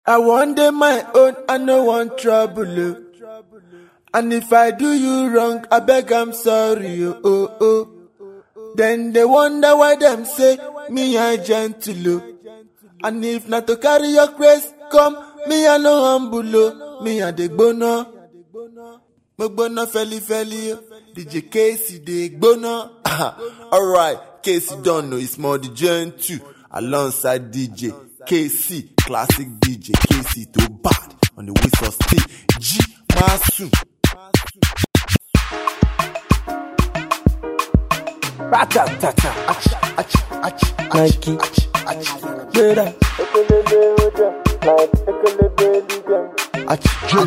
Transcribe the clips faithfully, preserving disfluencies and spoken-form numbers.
I want them my own, I no want trouble. Oh. And if I do you wrong, I beg I'm sorry. Oh, oh, oh. Then they wonder why them say me I gentle. Oh. And if not to carry your grace, come me I no humble. Oh. Me I the bono. Mogbono feli feli. D J Casey the bono. Alright, Casey don't know it's more the gentle. Alongside D J K C, classic D J K C too bad on the whistle stick. G Masu. Ratatata. Ach, ach, ach, Nike. ach, Better. ach,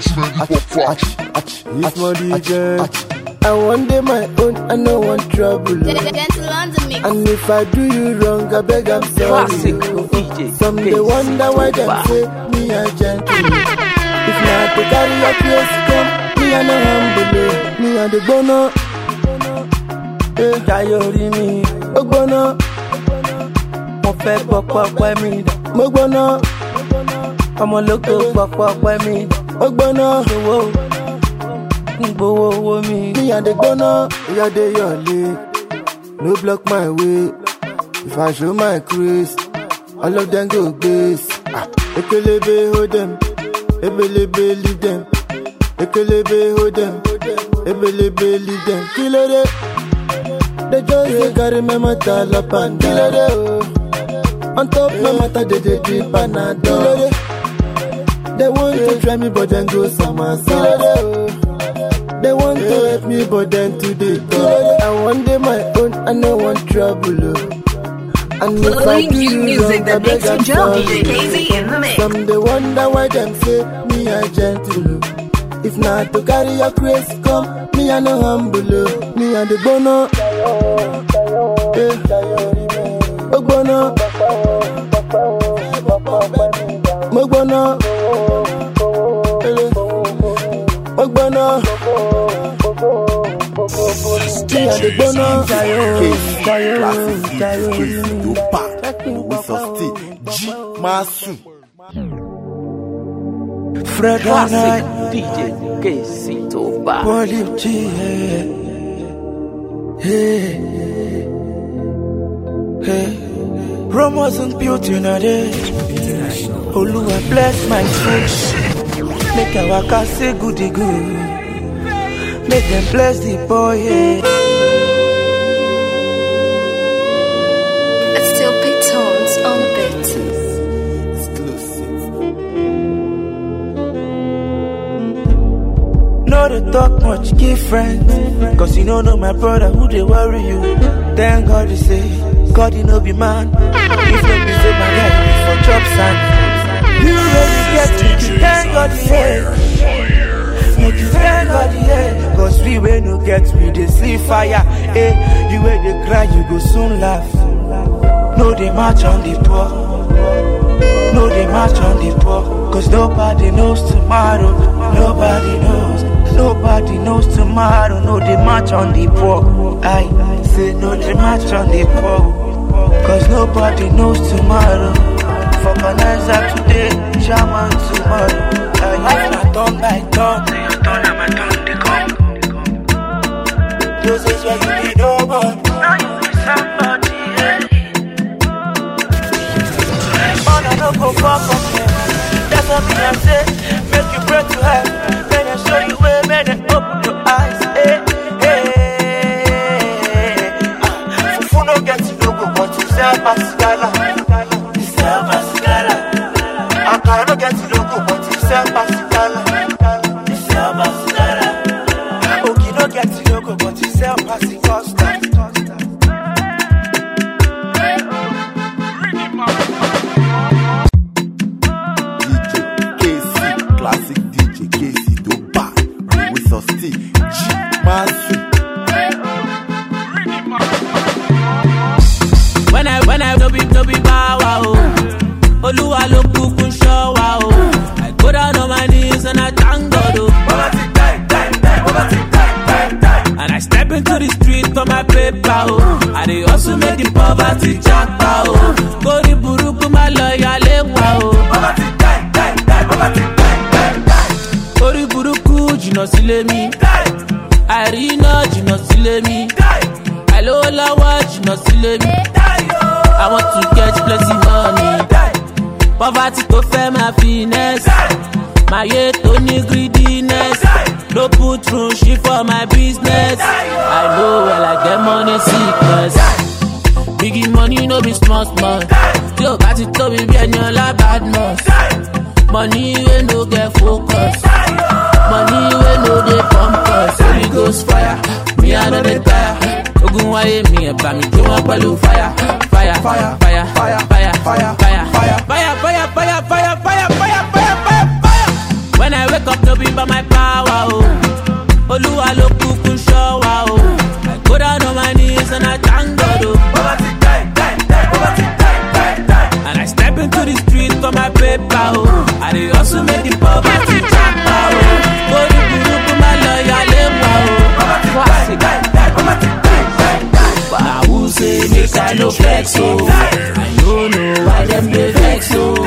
It's more D J. I want them my own, I no want trouble. Gentle on the mix. And if I do you wrong, I beg I'm sorry. Classic D J. Some they wonder why them say me a gentle. If not to carry your place, come me a no humble. Me a the bono. Eh, Jayori mi. Ogbono, Mo fẹ́ pọ̀pọ̀ pẹ́ mi dà. Mogbono, Ọmọ lóko pọ̀pọ̀ pẹ́ mi dà. Ogbono. Owó ń gbowó owó mi. Me and the bono, yeah they your leg. No block my way. If I show my grace, all of them go base. Ah, Ekelebe hold them, Ebelebe leave them. Ekelebe hold them, Ebelebe leave them. Kill it. They just they carry my matter up and down. On top my matter they dey drip Panadol. They want to try me but then go somersault. They want to help me but then today talk. I want them my own, I no want trouble. Oh. And if I Playing do you you music wrong, I that beg makes you I'm jump. sorry. D J Casey in the mix. Some they wonder why them say me a gentle. Oh. If not to carry your grace, come me a no humble. Oh. Me a the bono. Eh, Ogbono, Mogbono, eh, Ogbono, me a the bono. Jayori, Jayori mi. G Masu. Fred Classic Night. D J K C too bad. Poly G. Hey. Hey. Rome wasn't built in a day. Oluwa bless my soul. Make our car say goody good. Make them bless the boy. Yeah. It's still big tones on a bit. No, they talk much, give friends. Cause you don't know my brother who they worry you. Thank God they say, God you know be man. If not be say my guy be for job sign. You really get me, thank God yeah. Make you thank God yeah. Cause we will no get me, they see fire. Eh, you where they cry, you go soon laugh. No, they march on the poor. No, they march on the poor. Cause nobody knows tomorrow. Nobody knows. Nobody knows tomorrow. No, they march on the poor. I say no, they march on the poor. Cause nobody knows tomorrow. For Canada today, Shaman tomorrow. I life my turn by turn. Your turn and my turn, they come. Those is where you need nobody. Now you need somebody, yeah. Man, I don't go far from here. That's what me I say. Make you pray to heaven. When I show you where, man, I open your eyes. Hey, hey. Ah, Fufu no get to know but you sell Pascala. You sell Pascala. I cannot get to know but you sell Pascala. You sell Pascala. Okay, no get to know but you sell Pascala. Classic D J K C too bad. With us still G Masu. When I when I no be no be power oh, Oluwa lo kukun show wa oh. I go down on my knees and I thank God oh. And I step into the street for my paper oh. I dey also make the poverty jackpot oh. Go the buruku my lawyer lewa oh. jìnnà sílé mi. Àìríná jìnnà sílé mi. Àìlówó lọ́wọ́ jìnnà sílé mi. I want to get plenty money. Poverty tó fẹ́ máa finesse. Máyé tó ní greediness. No put through shit for my business. I know well I get money sickness. Biggie money no be small small. Tí o bá ti tóbi bí ẹni ọlá bad must. Money wey no get focus. Money wey no dey pump us. Holy Ghost fire, me I no dey tire. Ogun wáyé mi ẹ̀bà mi jó wọn pẹ̀lú fire. Fire, fire, fire, fire, fire, fire, fire, fire, fire, fire, fire, fire, fire, fire, fire, fire. When I wake up, no be by my power, oh. Olúwa ló kúkú ṣọ́ wa, oh. I go down on my knees and I thank God, oh. And I step into the street for my paper, oh. I dey also make the poverty jump, oh. Go to the room, my lawyer, lema, oh. Now who say make I no flex, oh. I don't know why them dey vex, oh.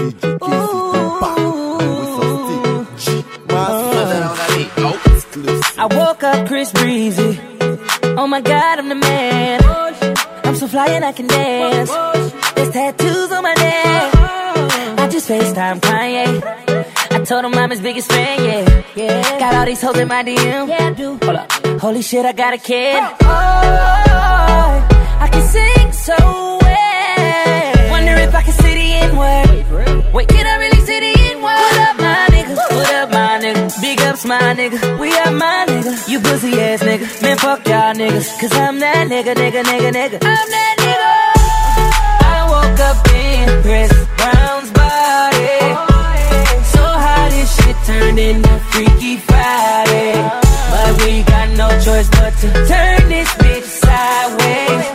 I woke up Chris Breezy. Oh my God, I'm the man. I'm so fly and I can dance. There's tattoos on my neck. I just FaceTime Kanye. I told him I'm his biggest fan, yeah. Yeah. Got all these hoes in my D M. Yeah, I do. Hold up. Holy shit, I got a kid. Oh, I can sing so well. Wonder if I can see the N-word. Wait, can I really see the N-word? What up, my nigga? What up, my nigga? Big ups, my nigga. We are my nigga. You pussy ass nigga. Man, fuck y'all niggas. Cause I'm that nigga, nigga, nigga, nigga. I'm that nigga. I woke up in Chris Brown's body. So how this shit turned into Freaky Friday. But we got no choice but to turn this bitch sideways.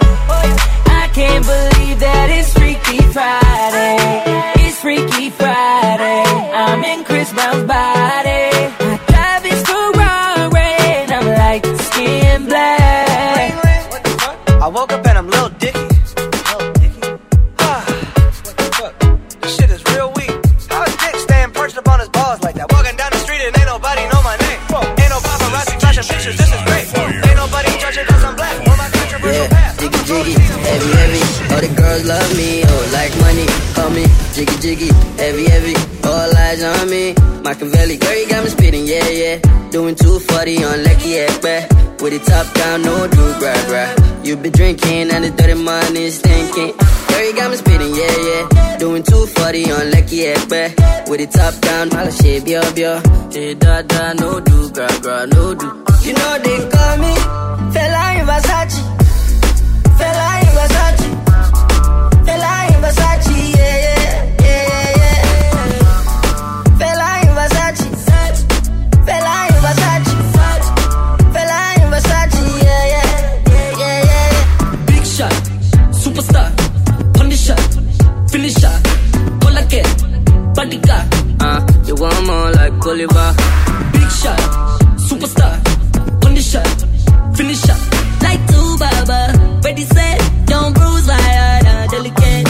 I can't believe that it's Freaky Friday. It's Freaky Friday. I'm in Chris Brown's body. I drive his Ferrari and I'm like skin black. I woke up and I'm Lil Dicky. Lil Dicky? Ah, what the fuck? This shit is real weak. How is Dick staying perched up on his balls like that? Walking down the street and ain't nobody know my name. Ain't no paparazzi flashing pictures, this is great. Ain't nobody judging cause I'm black or my controversial yeah, past. Jiggy jiggy, heavy heavy. All the girls love me, oh like money. Call me jiggy jiggy, heavy heavy. All eyes on me. Machiavelli, girl you got me spitting, yeah yeah. Doing two forty on Lecky Ekpe. With the top down, no do gra gra. You be drinking and the dirty money stinking. Girl you got me spitting, yeah yeah. Doing two forty on Lecky Ekpe. With the top down, all the shit, bio bio. Hey da da, no do gra gra, no do. You know they call me Fela in Versace. Fela in Versace. Fela in Versace, yeah yeah, yeah yeah. Fela in Versace. Fela in Versace. Fela in Versace, yeah yeah, yeah yeah yeah. Big shot, superstar, condition, finisher, Colake, bodyguard. Uh, you want more like Oliver. Big shot, superstar, condition, finisher. Like two Baba, ready set, don't bruise my heart, uh, delicate.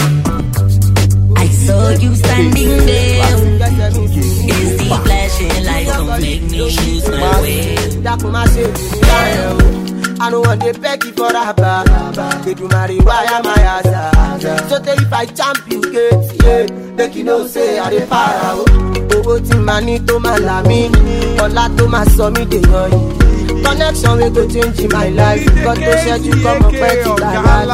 I saw you standing there. Is the flashing lights don't make me lose my way. I don't want to beg you for a bar. They do marry, why am I as so tell if I champ you get, yeah. Make you know say I dey para. Oh, ti mani to malami. Ola to my somi de yoyi. Connection we go change my life. Got to share you come up with it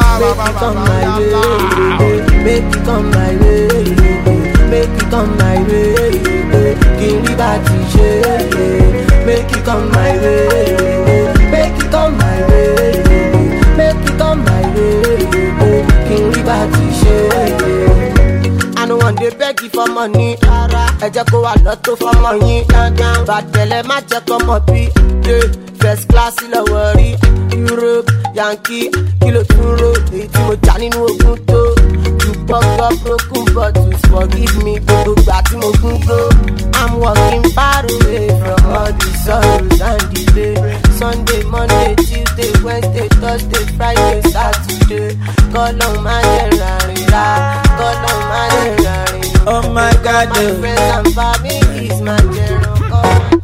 like make it come my way. Make it come my way. Make it come my way. Give me that t-shirt. Make it come my way. Make it come my way. Make it come my way. Give me that t-shirt. I don't want to beg you for money. I just go a lot for money. But tell them I just come up here. First class in the world. Europe, Yankee, Kilo Turo. It's more Johnny no Kunto. You buck up broken bottles. Forgive me, go back to my Kunto. I'm walking far away from all the sorrows and delay. Sunday, Monday, Tuesday, Wednesday, Thursday, Friday, Saturday. Call on my January, call on my January. Oh my God, my friends and family is my general.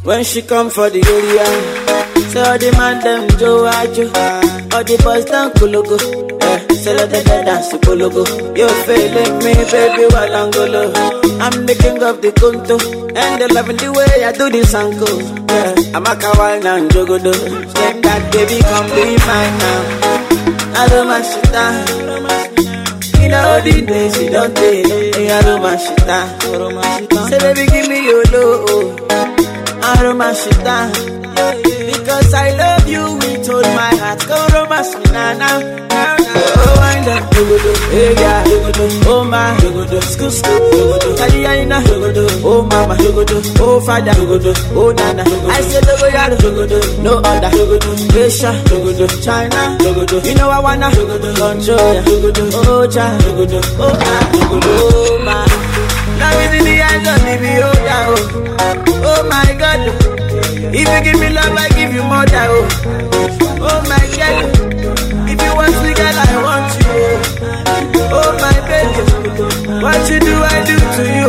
When she come for the area, say all the man them Joe Ajo, all the boys down Kulugu. Yeah, say let them dance to Kulugu. You feeling me, baby, Walangolo. I'm the king of the Kunto, and they loving the way I do this angle. Yeah, I'm a kawaii and jogodo. Take that baby, come be mine now. I don't mind shit down. You know the days you don't take. I don't mind shit down. Say baby, give me your love. I romance it down. Because I love you with all my heart. Go romance me now, now, now, now. Oh, wind up, hey yeah, oh my, school, school, Kaliana, oh mama, oh father, oh nana. I said, no other, Asia, China, you know I wanna control, oh child, oh my. Now is in the eyes of me, oh yeah, oh. Oh my God, if you give me love, I give you more than oh. Oh my God, if you want me, girl, I want you. Oh my baby, what you do, I do to you.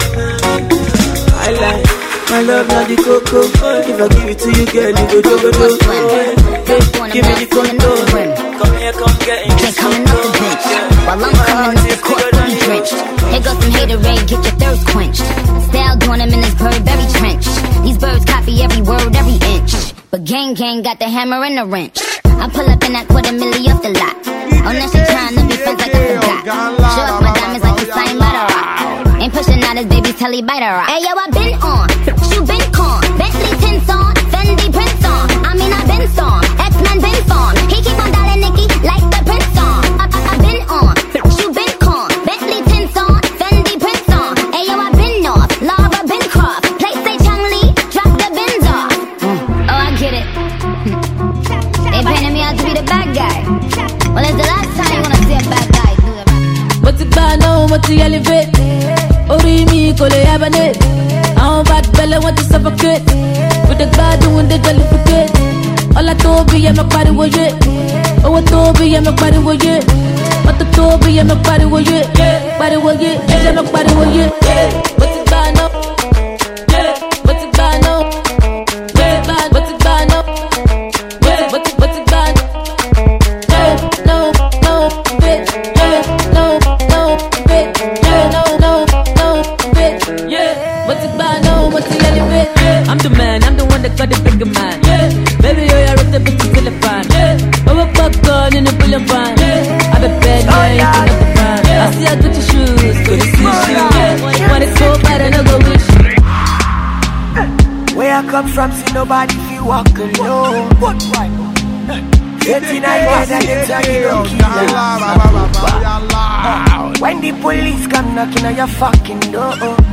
I like my love, not the cocoa. If I give it to you, girl, you go go go go. Give me the control. Come here, come get in. Can't come off the bench while I'm coming into the court, fully drenched. Here goes some haterade, get your thirst quenched. Style doing them in this bird berry trench. These birds copy every word, every inch. But gang gang got the hammer and the wrench. I pull up in that quarter milli off the lot. Oh, now she trying to be friends like I forgot. Show off my diamonds like you signed by the rock. Ain't pushing out his baby's telly by the rock. Hey yo, I been on, you been con. Bentley tints on, Fendi prints on. I mean I been storm, X-Men been form. He keep on dialing Nicky like the Prince song. I, I, I been on, you been con. Bentley tints on, Fendi prints on. Hey yo, I been north, Laura been cross. Place say Chung Lee, drop the bins off. Mm. Oh, I get it. They painted me out to be the bad guy. Well, it's the last time you wanna see a bad guy do it. What's it bad now? What's the elevate? Ori mi kole yabanet. I'm bad fella want to suffocate. With the bad doing the jollificate. All I told me, I'm a party with it. Oh, I told me, I'm a party with it. What the told me, I'm a party with it. Party with it, I'm a party with it. What's it bad now? What's it bad now? What's it bad now? What's it what's it bad? No, no, bitch. No, no, bitch. No, no, no, bitch. Yeah. What's it bad now? What's the elevate? I'm the man, I'm the one that got the bigger man. Baby, oh, you're the bitch is still a fan. Oh, a popcorn in a bullet pan. I'm a bad guy, you know the fan. I see I got your shoes, go to see you. When it's so bad, I no go wish. Where I come from, see nobody feel walk alone. What right? eighty-nine years and they tell you don't kill. When the police come knocking on your fucking door,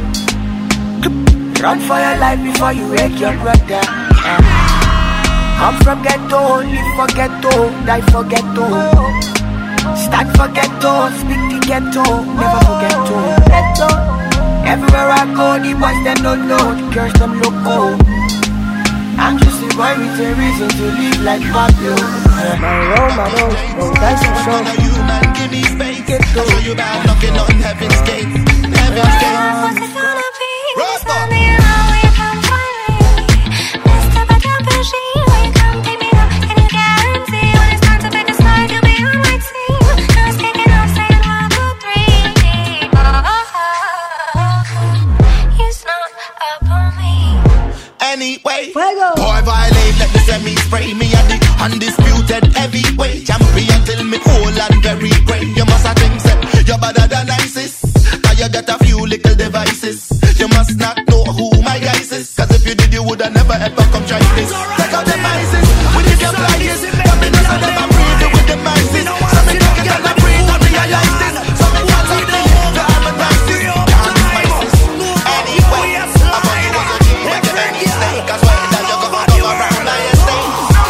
run for your life before you wake your brother. Come from ghetto, live for ghetto, die for ghetto. Start for ghetto, speak the ghetto, never forget to. Ghetto. Everywhere I go, the boys them don't know, the girls them loco. I'm just a boy with a reason to live like Pablo. My Rome, my Rome, no dice and show. You man, give me space. I'll show you about knocking on heaven's gate. Heaven's gate. What's it gonna be? Tell me how we come finally. Mister Badabashi, will you come pick me up? Can you guarantee when it's time to pick a side, you'll be on my team? Now it's kicking off, saying one, two, three. Oh, oh, oh, oh. You snuck up on me. Anyway, boy violate, let the semi spray me at the undisputed heavyweight champion till me whole and very great. You must have things that you're better than ISIS. Cause you got a few little devices. You must not know who my guys is. Cause if you did, you woulda never ever come try this. Take out the mices, with the supplies. Come in us and never breathe with the mices. Some me don't get on the breathe and realize this. Some me can't stop the to harmonize this. Can't spices. Anyway, I thought you was a G when you make mistake. Cause why that you go back over around my estate?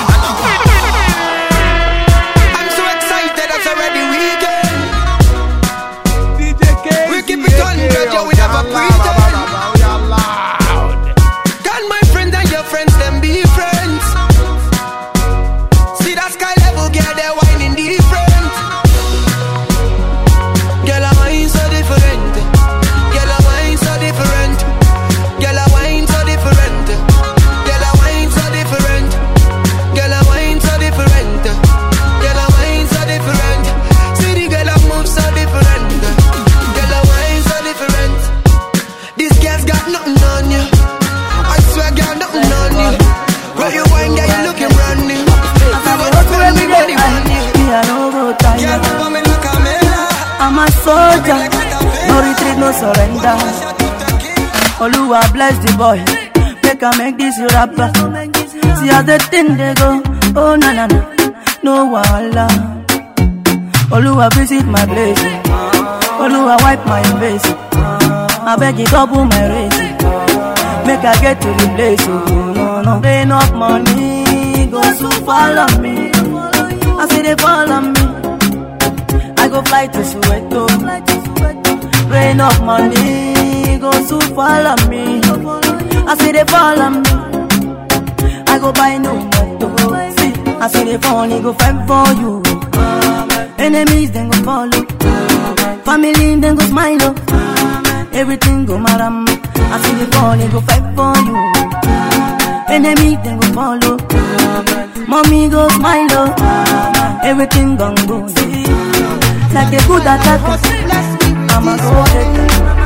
I'm so excited, it's already weekend. We keep it on, yo, we never pretend. Can my friends and your friends them be friends? nothing on you. I swear, girl, nothing on you. Girl, you wine, girl, you looking brand new. I will work with everybody on you. Me, I no go tire. I'm a soldier. No retreat, no surrender. Oluwa bless the boy. Make I make this rapper. See how the thing they go. Oh na na na, no wala. Oluwa visit my place. Oluwa wipe my face. I beg you double my race. Make I get to the place. Oh no no, rain up money go so follow me. I say they follow me. I go fly to Soweto. Rain up money go so follow me. I say they follow me. I go buy no motor. See, I say they phone go fight for you. Enemies then go follow. Family then go smile. Everything go maram. I say they phone go fight for you. Enemies then go follow. Mommy go smile. Everything gon' go. See, like a good attacker. I'ma go get them.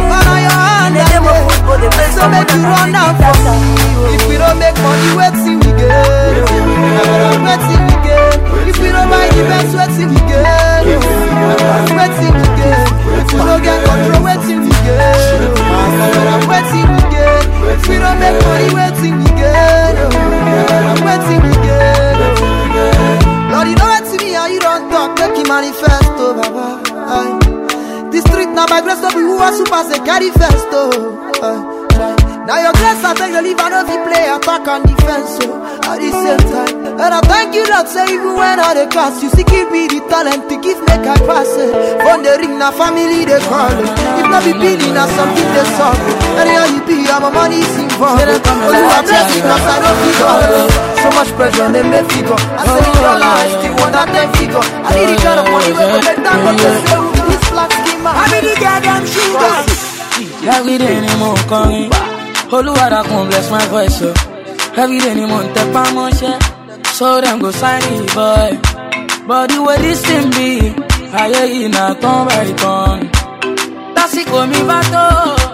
So make you run out for me. If we don't make money, wait till we get. Wait till we get. If we don't buy the best, wait till we get. Wait till we get. If we don't get control, wait till we get. Wait till we get. If we don't make money, wait till we get. Wait till we get. Lord, you know what to me, how you don't talk, make you manifest, oh Baba. The street now by grace of you who are super say carry first, oh. Uh, now your grace I take the leave and if you play attack and defense, so at the same time. And I thank you that say even when I the cast, you see give me the talent to give make I pass it. From the ring now family they call it. If not be billing now something they solve it. Anyhow you be, I'm a money is involved. Oh you are blessing cause I don't figure it. So much pressure they make figure. I say in your life still want that ten figure. I need the kind of money where we make that but just say with this black skin man. I need the goddamn sugar. Every day ni mo kọrin, Olúwa dákun bless my voice so. Every day ni mo tẹpá mọ́ṣẹ́, so dem go sign the boy. But the way this thing be, ayé yìí na turn by turn. Tásìkò mi bá tó,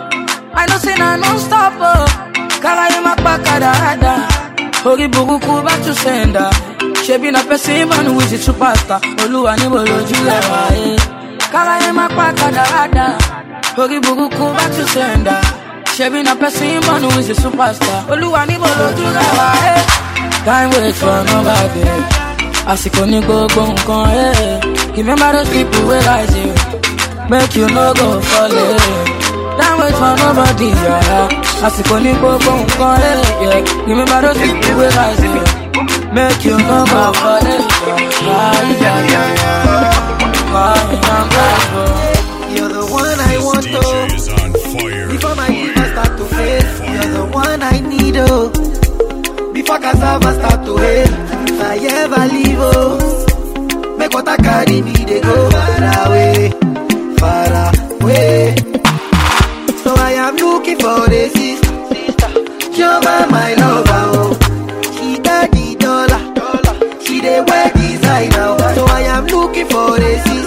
I know say na non stop o. Káráyé má pa kàdáradà, orí burúkú bá tún sẹ́ńdà. Ṣebí na person man who is a superstar, Olúwa níbo lójú ẹ̀ wáyé. Káráyé má pa kàdáradà. Ogi buruku back to sender. Shebi na person man who is a superstar. Oluwa ni bolo do lawa eh. Time wait for nobody. Asiko ni gbogbo nkan eh. Remember those people wey rise you. Make you no go fall eh. Time wait for nobody yeah. Asiko ni gbogbo nkan eh. Yeah. Remember those people wey rise you. Make you no go fall eh. Ah yeah yeah yeah. Ah, you're the one I want, oh. Before my liver start to fail, you're the one I need, oh. Before cassava start to hail, if I ever leave, oh. Make what I carry me, they go far away, far away. So I am looking for the sister, you're my lover, oh. She got the dollar, she they wear designer. So I am looking for the sister.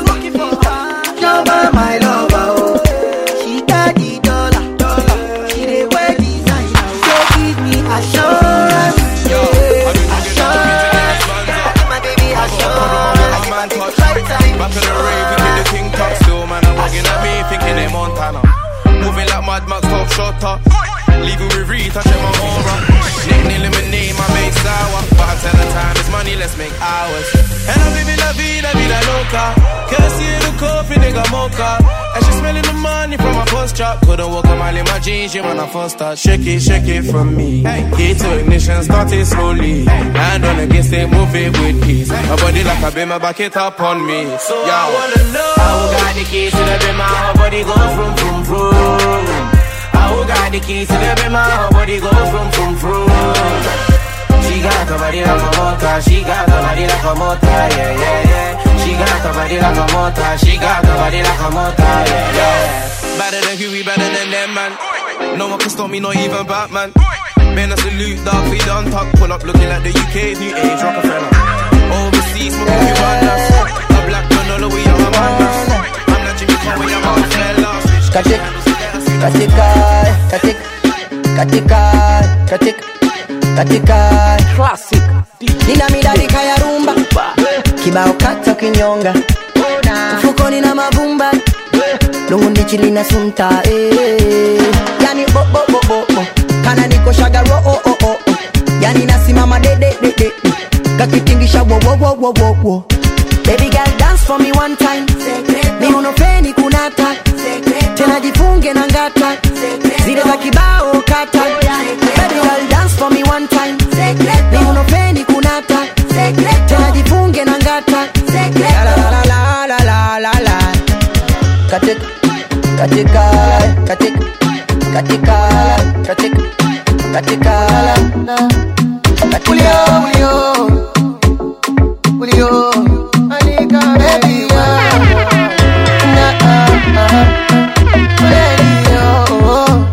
My lover, oh. She got the dollar, dollar. She dey wear designer. So give me assurance, yeah. Assurance, my baby assurance. Back to the rave, we did the thing top still, man. I'm looking at me, thinking they Montana. Moving like Mad Max, top shot leaving with Rita, check my aura. Nickname lemonade, my main sour. But I tell the time, it's money, let's make hours. And I'm living la vida, vida loca. Can't see the coffee, nigga mocha. And she smelling the money from my first chop. Couldn't walk a mile in my jeans, yeah, when I first start. Shake it, shake it from me. Key to ignition, started slowly. Hand on against it, move it with peace. My body like a beamer, back it up on me. So yo. I wanna know how got the keys to the beamer, her body go from, from, from. Who got the keys to the beamer? Her body go from, from, from. She got her body like a motor. She got her body like a motor. Yeah, yeah, yeah. She got her body like a motor. She got her body like a motor. Yeah, yeah. Better than Huey, better than them, man. No one can stop me, not even Batman. Man, I salute, dog, feet on top. Pull up looking like the U K's new age Rockefeller. Overseas, smoking you on us. A black man all the way, I'm a man. I'm not Jimmy Conway, I'm a fella. katika, katika, katika, katika, katika. Classic. Nina midadi kaya rumba, kibao kata kinyonga, mfukoni na mavumba, lungu ndichili na sunta, eh. Yani bo bo bo bo bo, kana niko shagaro oh oh oh, yani nasimama de de de de, kakitingisha wo wo wo wo wo wo. Baby girl dance for me one time, ni unopeni kunata, tena jifunge na ngata, zile za kibao kata. Baby girl dance for me one time, ni unopeni kunata, tena jifunge na ngata. La la la la la la la la. Katika, katika, katika, katika, katika, katika, katika. Julio, Julio, Anika, baby, na ah ah, baby, oh,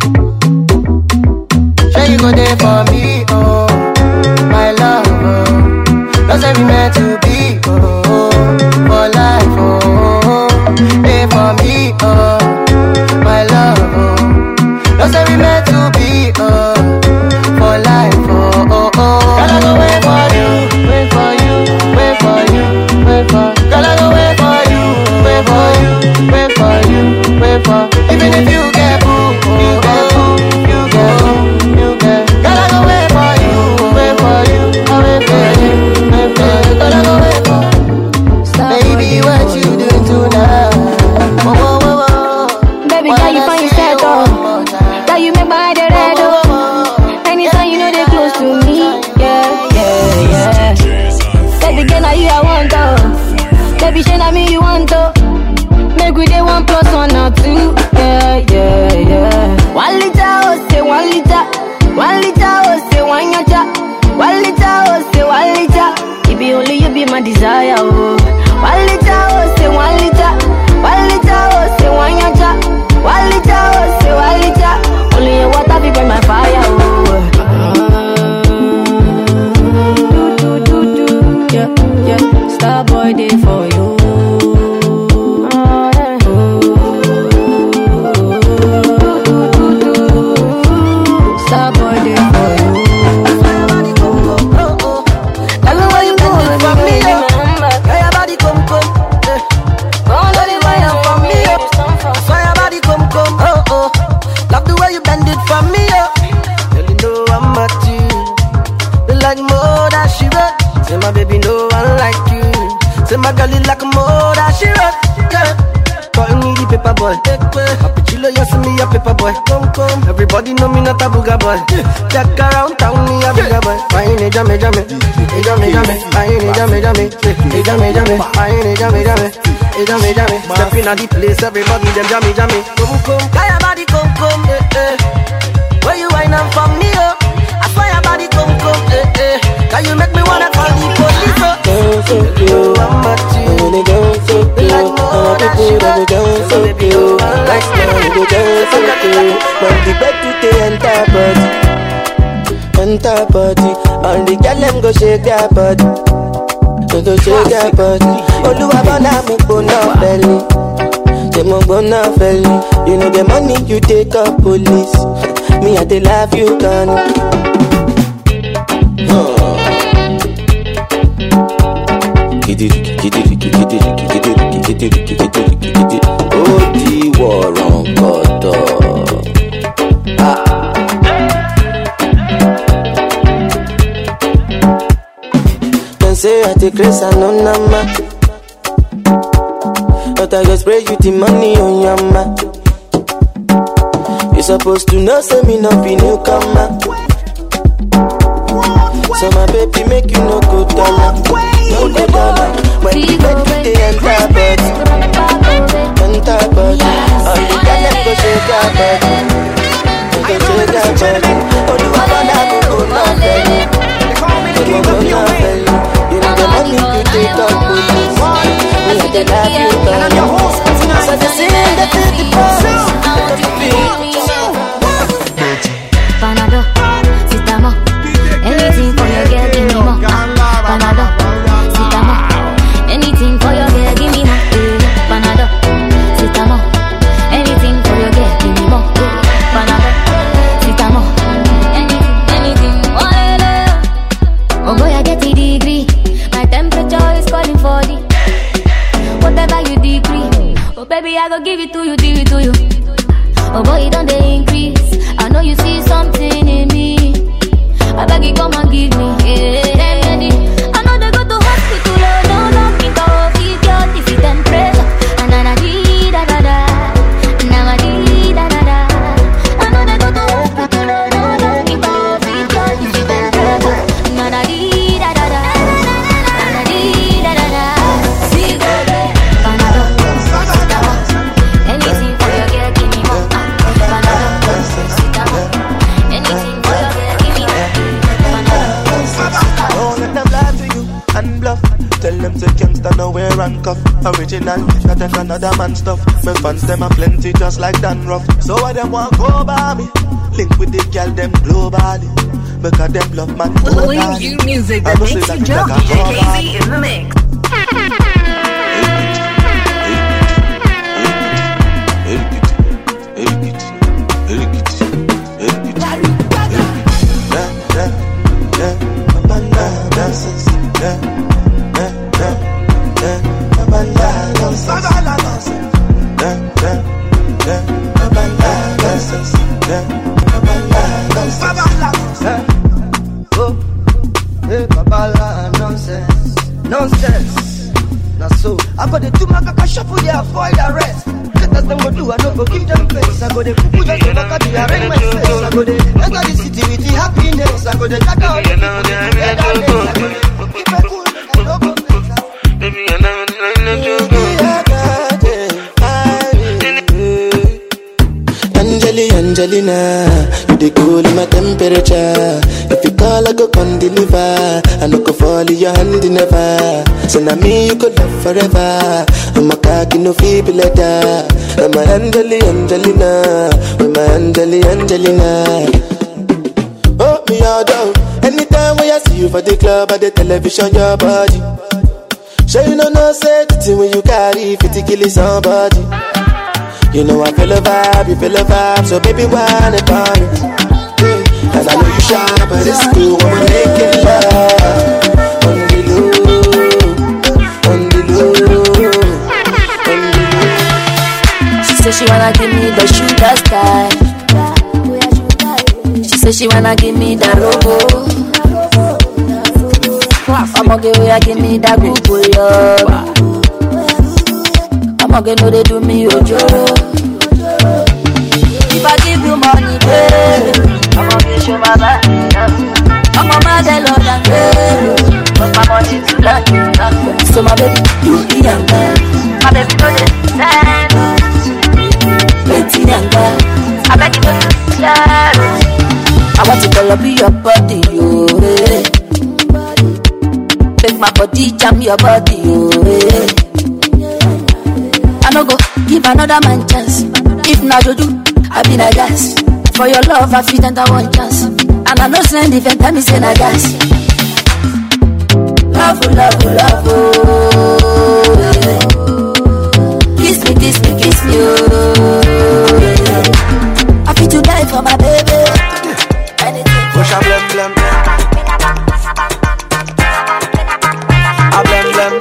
sure you go there for me, oh, my love, oh, don't say we meant to be, oh, for life, oh, there for me, oh, my love, oh, don't say we meant to be, oh, for life, oh, oh, oh. Girl, I go wait for you, wait for you, wait for you, wait for. Girl, I go wait for you, wait for you, wait for you, wait for. Even if you get boo, you get boo, you get boo, you get. Girl, I go wait for you, wait for you, I wait for you, wait for you. Girl, I go wait for. Baby, what you doing tonight? Whoa, whoa, whoa, whoa. Baby, girl, you find yourself though. Girl, you make my head red oh. Anytime you know they close to me, yeah, yeah, yeah. Baby, girl, now you I want though. Baby, shey na me you want though. Make we dey one plus one or two, yeah, yeah, yeah. One liter, oh say one liter, one liter, oh say one yacha, one liter, oh say one liter. It be only you be my desire, oh. One liter, oh say one liter, one liter, oh say one yacha, one liter, oh say one liter. Only your water be burn my fire, oh. Do do do do, yeah yeah. Star boy day for you. Star boy day for you. Everywhere you go, for me, yeah, your body come come. All the way for me, so your body come come. Oh oh, love the way you bend it for me, yeah. Girl, you know I'm at you. You like more that she wrote. Say my baby, no one like you. Say my girl, you like more that she wrote. Yeah. Call me the paper boy. Happy chilo, you see me a paper boy. Come come, everybody know me not a booger boy. Check around town, me a bigger boy. Fine, jame jame, jame jame, fine, jame jame, jame jame, fine, jame jame, jame jame. Step inna the place, everybody them jame jame. Come come, guy your body come come, eh eh. Where you wine and for me oh, I swear your body come come, eh eh. Can you make me wanna call the police oh? Girl so cute, I'm at you. When they go so cute, all the people that go down so cute. Like now they go down so cute. When the bed to the enter body, enter body. All the girl them go shake their body, they go shake their body. Oluwa bana me go no belly, they mo go no belly. You know the money you take up police. Me I dey love you gone. Oh, the war on God. Ah. Don't say I take grace and no nama, but I just pray you the money on your ma. You supposed to know, say me not be newcomer. So my baby make you no go dollar, no go dollar. When you get to the enter body, enter body. All the girls them go shake their body, they go shake their body. Oh, you wanna go go no belly, go go go no belly. You know the money you take up police. Me I dey love you, baby. So just sing the pretty parts, the beat. Panado, sistamo. Anything for your girl, give me more. Panado, sistamo. Anything for your girl, give me more. Panado, sistamo. Anything for your girl, give me more. handcuff. Original, that take another man stuff. My fans them are plenty just like Dan Ruff. So why them want go by me? Link with the girl them globally. Because them love man totally. You music I that go makes say you that jump. like a D J K robot. Z in the mix. Nonsense. Now so I got the two macaca shuffle there, avoid arrest. Let us them go do, I don't go give them face. I got the people just to maca to arrange my face. I got the enter the city with the happiness. I got the jack out the people. I got the keep it cool, I don't go place. Baby, I Angeli, Angelina, you the cool in my temperature. If you call, I go come deliver. I no go fall in your hand never. So now me you could love forever. I'm a cocky no feeble letter. I'm a Angeli, Angelina, with my Angeli, Angelina. Oh me all down. Anytime when I see you for the club or the television, your body. Sure you know no safety when you carry fifty kill somebody. You know I feel a vibe, you feel a vibe, so baby whine about it. Yeah. And I know you shy, but it's cool when we're making love. On the low, on the low, on the low. She said she wanna give me the sugar style. She said she wanna give me the robo. I'ma give her, give me that Google love. I'ma get no they do me ojoro. If I give you money, baby, I'ma get you my back. I'ma mad a lot and baby, cause my money too long. So my baby, you be young girl. My baby know the stand. Let's see young girl. I bet you know the stand. I want to call up your body, yo. Make my body jam your body, yo. I no go give another man chance. If not you do, I be na gas. For your love, I feel that I want chance. And I know send if you tell me say na gas. Love, love, love, oh yeah. Kiss me, kiss me, kiss me, oh yeah. I feel to die for my baby. Anything. Push a blem blem. A blem blem.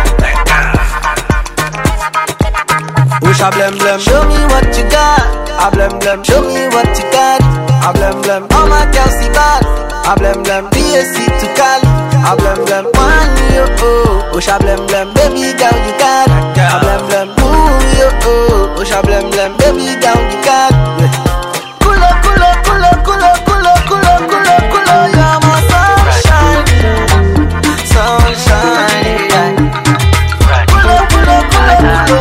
Push a blem blem. Show me what you got. A blem blem. Show me what you got. A blem blem. All my girls see bad. A blem blem. B S C to Cali. A blem blem. One yo oh. Push a blem blem. Baby girl you got. A blem blem. Ooh yo oh. Push a blem blem. Baby girl you got. Kulo kulo kulo kulo kulo kulo kulo kulo. You're my sunshine. Sunshine. Kulo kulo kulo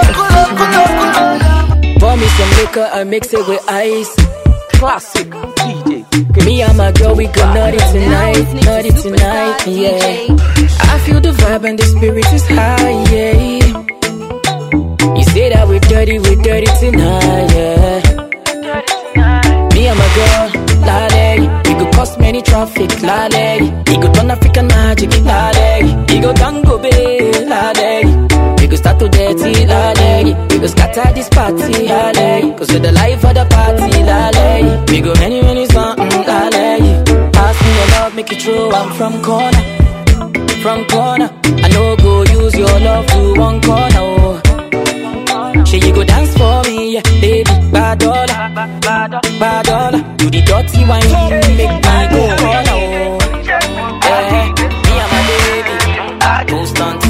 kulo. Pour me some liquor and mix it with ice. Classic D J. Me and my girl, we go nutty tonight, nutty tonight, yeah. I feel the vibe and the spirit is high, yeah. You say that we're dirty, we're dirty tonight, yeah. Me and my girl, la lady. We go cause many traffic, la lady. We go turn African magic, la lady. We go tango, babe, la lady. We go start to dirty, la lady. We go scatter this party, la lady. Cause we're the life of the party, la lady. We go many, many something, la lady. Pass me your love, make it true, I'm from corner. From corner. I know go use your love to one corner, oh. Say you go dance for me, yeah, baby. Bad dollar, bad dollar. Do the dirty wine, make me go corner, oh. Yeah, me and my baby, two stunts.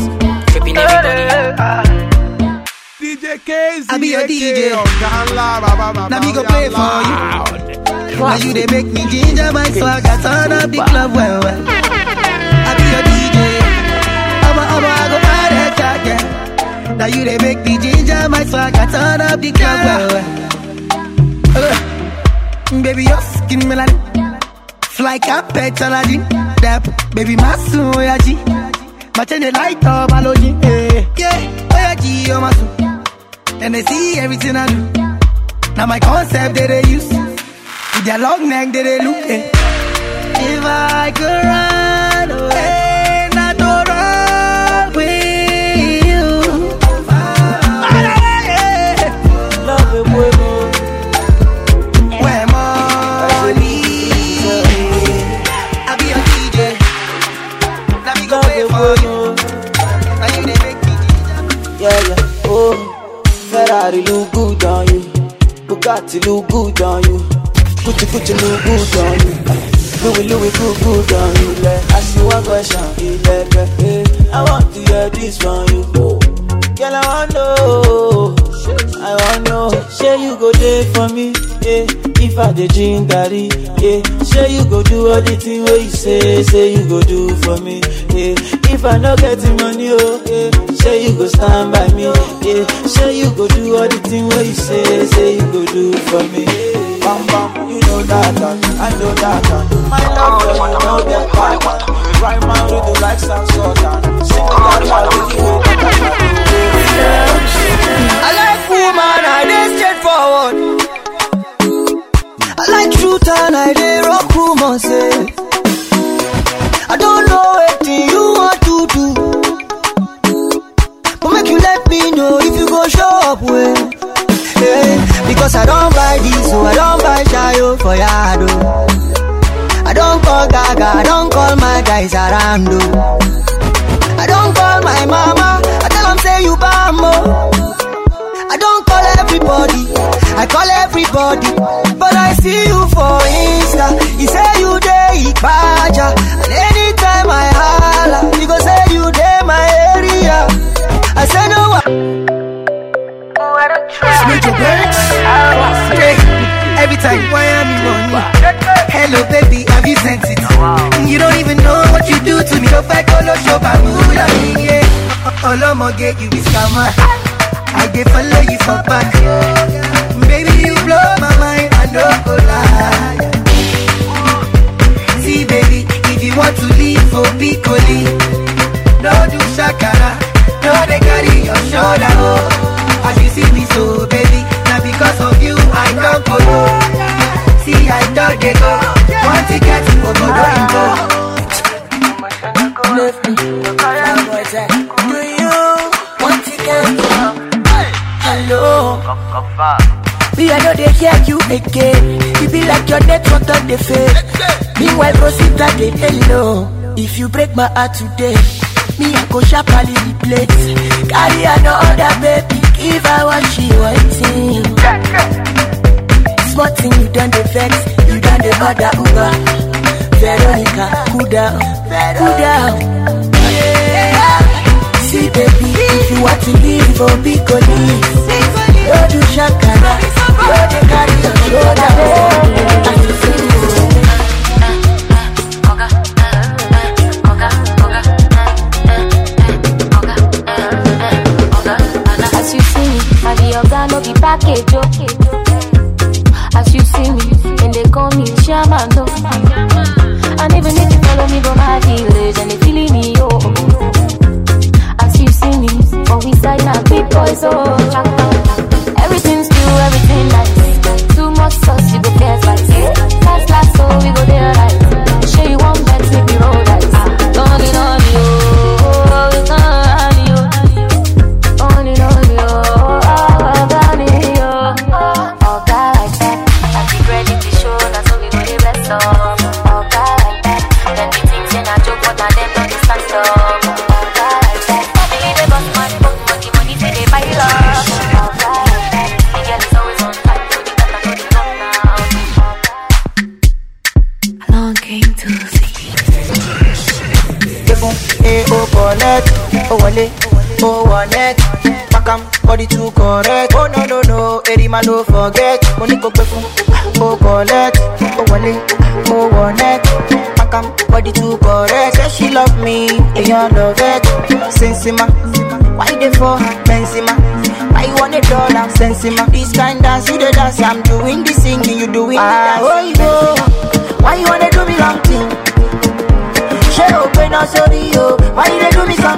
D J K Z, I be your D J. Now me go play for you. Now you they make me ginger my swag. I turn up the club well well. I be your D J. I'ma I'ma I go hard at that yeah. Now you they make me ginger my swag. I turn up the club well well. Uh, baby your skin melody, fly carpet Aladdin. That baby my soul ya G. My chain they light up, Aloji, eh. Yeah, oh yeah, G, oh my soul. And they see everything I do. Now my concept that they use. With their long neck that they look, eh. If I could run away, not to run with you. Love it, boy. Where money, I be your D J. Let me go pay for you. Now you they make me D J. Yeah, yeah, oh. Ferrari look good on you. Bugatti look good on you. Gucci Gucci look good on you. Louis Louis look good on you. Like, ask you one question, like, eh, I want to hear this from you. Girl, I want to know, I want to know. Say you go there for me, yeah. If I dey drink daddy, yeah. Say you go do all the thing where you say, say you go do for me, yeah. If I no get the money, oh, yeah. Say you go stand by me, yeah. Say you go do all the thing where you say, say you go do for me, yeah. Bam bam, you know that, I know that. My love, you know that part. Right man, we do like some sort of. Sing that part with you. I like woman, I dey straightforward. I like truth and I dey rock rumors, say. I don't know what you want to do, but make you let me know if you go show up well. Hey, because I don't buy this, so I don't buy Shayo for Yado. I don't call Gaga, I don't call my guys around. I don't call my mama, I tell them say you bambo. I don't call everybody, I call everybody. But I see you for Insta, you say you dey Ibaja. And anytime I holla, you go say you dey my area. I say no one. Smith your breaks. Every time why I'm in money. Hello baby, have you sent it? You don't even know what you do to me. Don't fight all of your bamula. Yeah. All I'ma get you is scammer. I dey follow you for back. Baby, you blow my mind, I don't go lie. See baby, if you want to leave for Piccoli, no do shakara, no they carry your shoulder. Oh. As you see me so, baby, now because of you, I don't go. See, I don't get go. Want to get you, but don't go. Left me, do you want to get hello? Me, I know they hear you again. You be like your network on the fade. Meanwhile, Rosita, they hello. If you break my heart today, me, I go sharply replace. Carry another baby. If I want she waiting, small thing you done the vex, you done the other Uber. Veronica, cool down, cool down. Yeah. See baby, if you want to leave for Piccoli, don't do shakara, don't they carry your shoulder. I can see you. I be your guy, no be package, okay. As you see me, and they call me Shaman, no. And even if you follow me from my village, and they feeling me, oh. As you see me, on we side now, big boys, oh. Everything's new, everything nice. Too much sauce, you go get spice. Last, last, so we go there right. Show you one bet, make me roll dice. Don't get on you, oh, it's on you. On it, on you. Oh, wale, oh, one neck. Pakam, body too correct. Oh, no, no, no, Erima, no forget. Moniko Befu, oh, collect. Oh, wale, oh, one neck. Pakam, body too correct. Say she love me, and you love it. Sensima, why they for her? Benzima, why you want a dollar? Sensima, this kind dance, you the dance. I'm doing the singing, you doing the dance. Oh, you know, why you wanna do me long thing? She open up, sorry, yo. Why you do me something?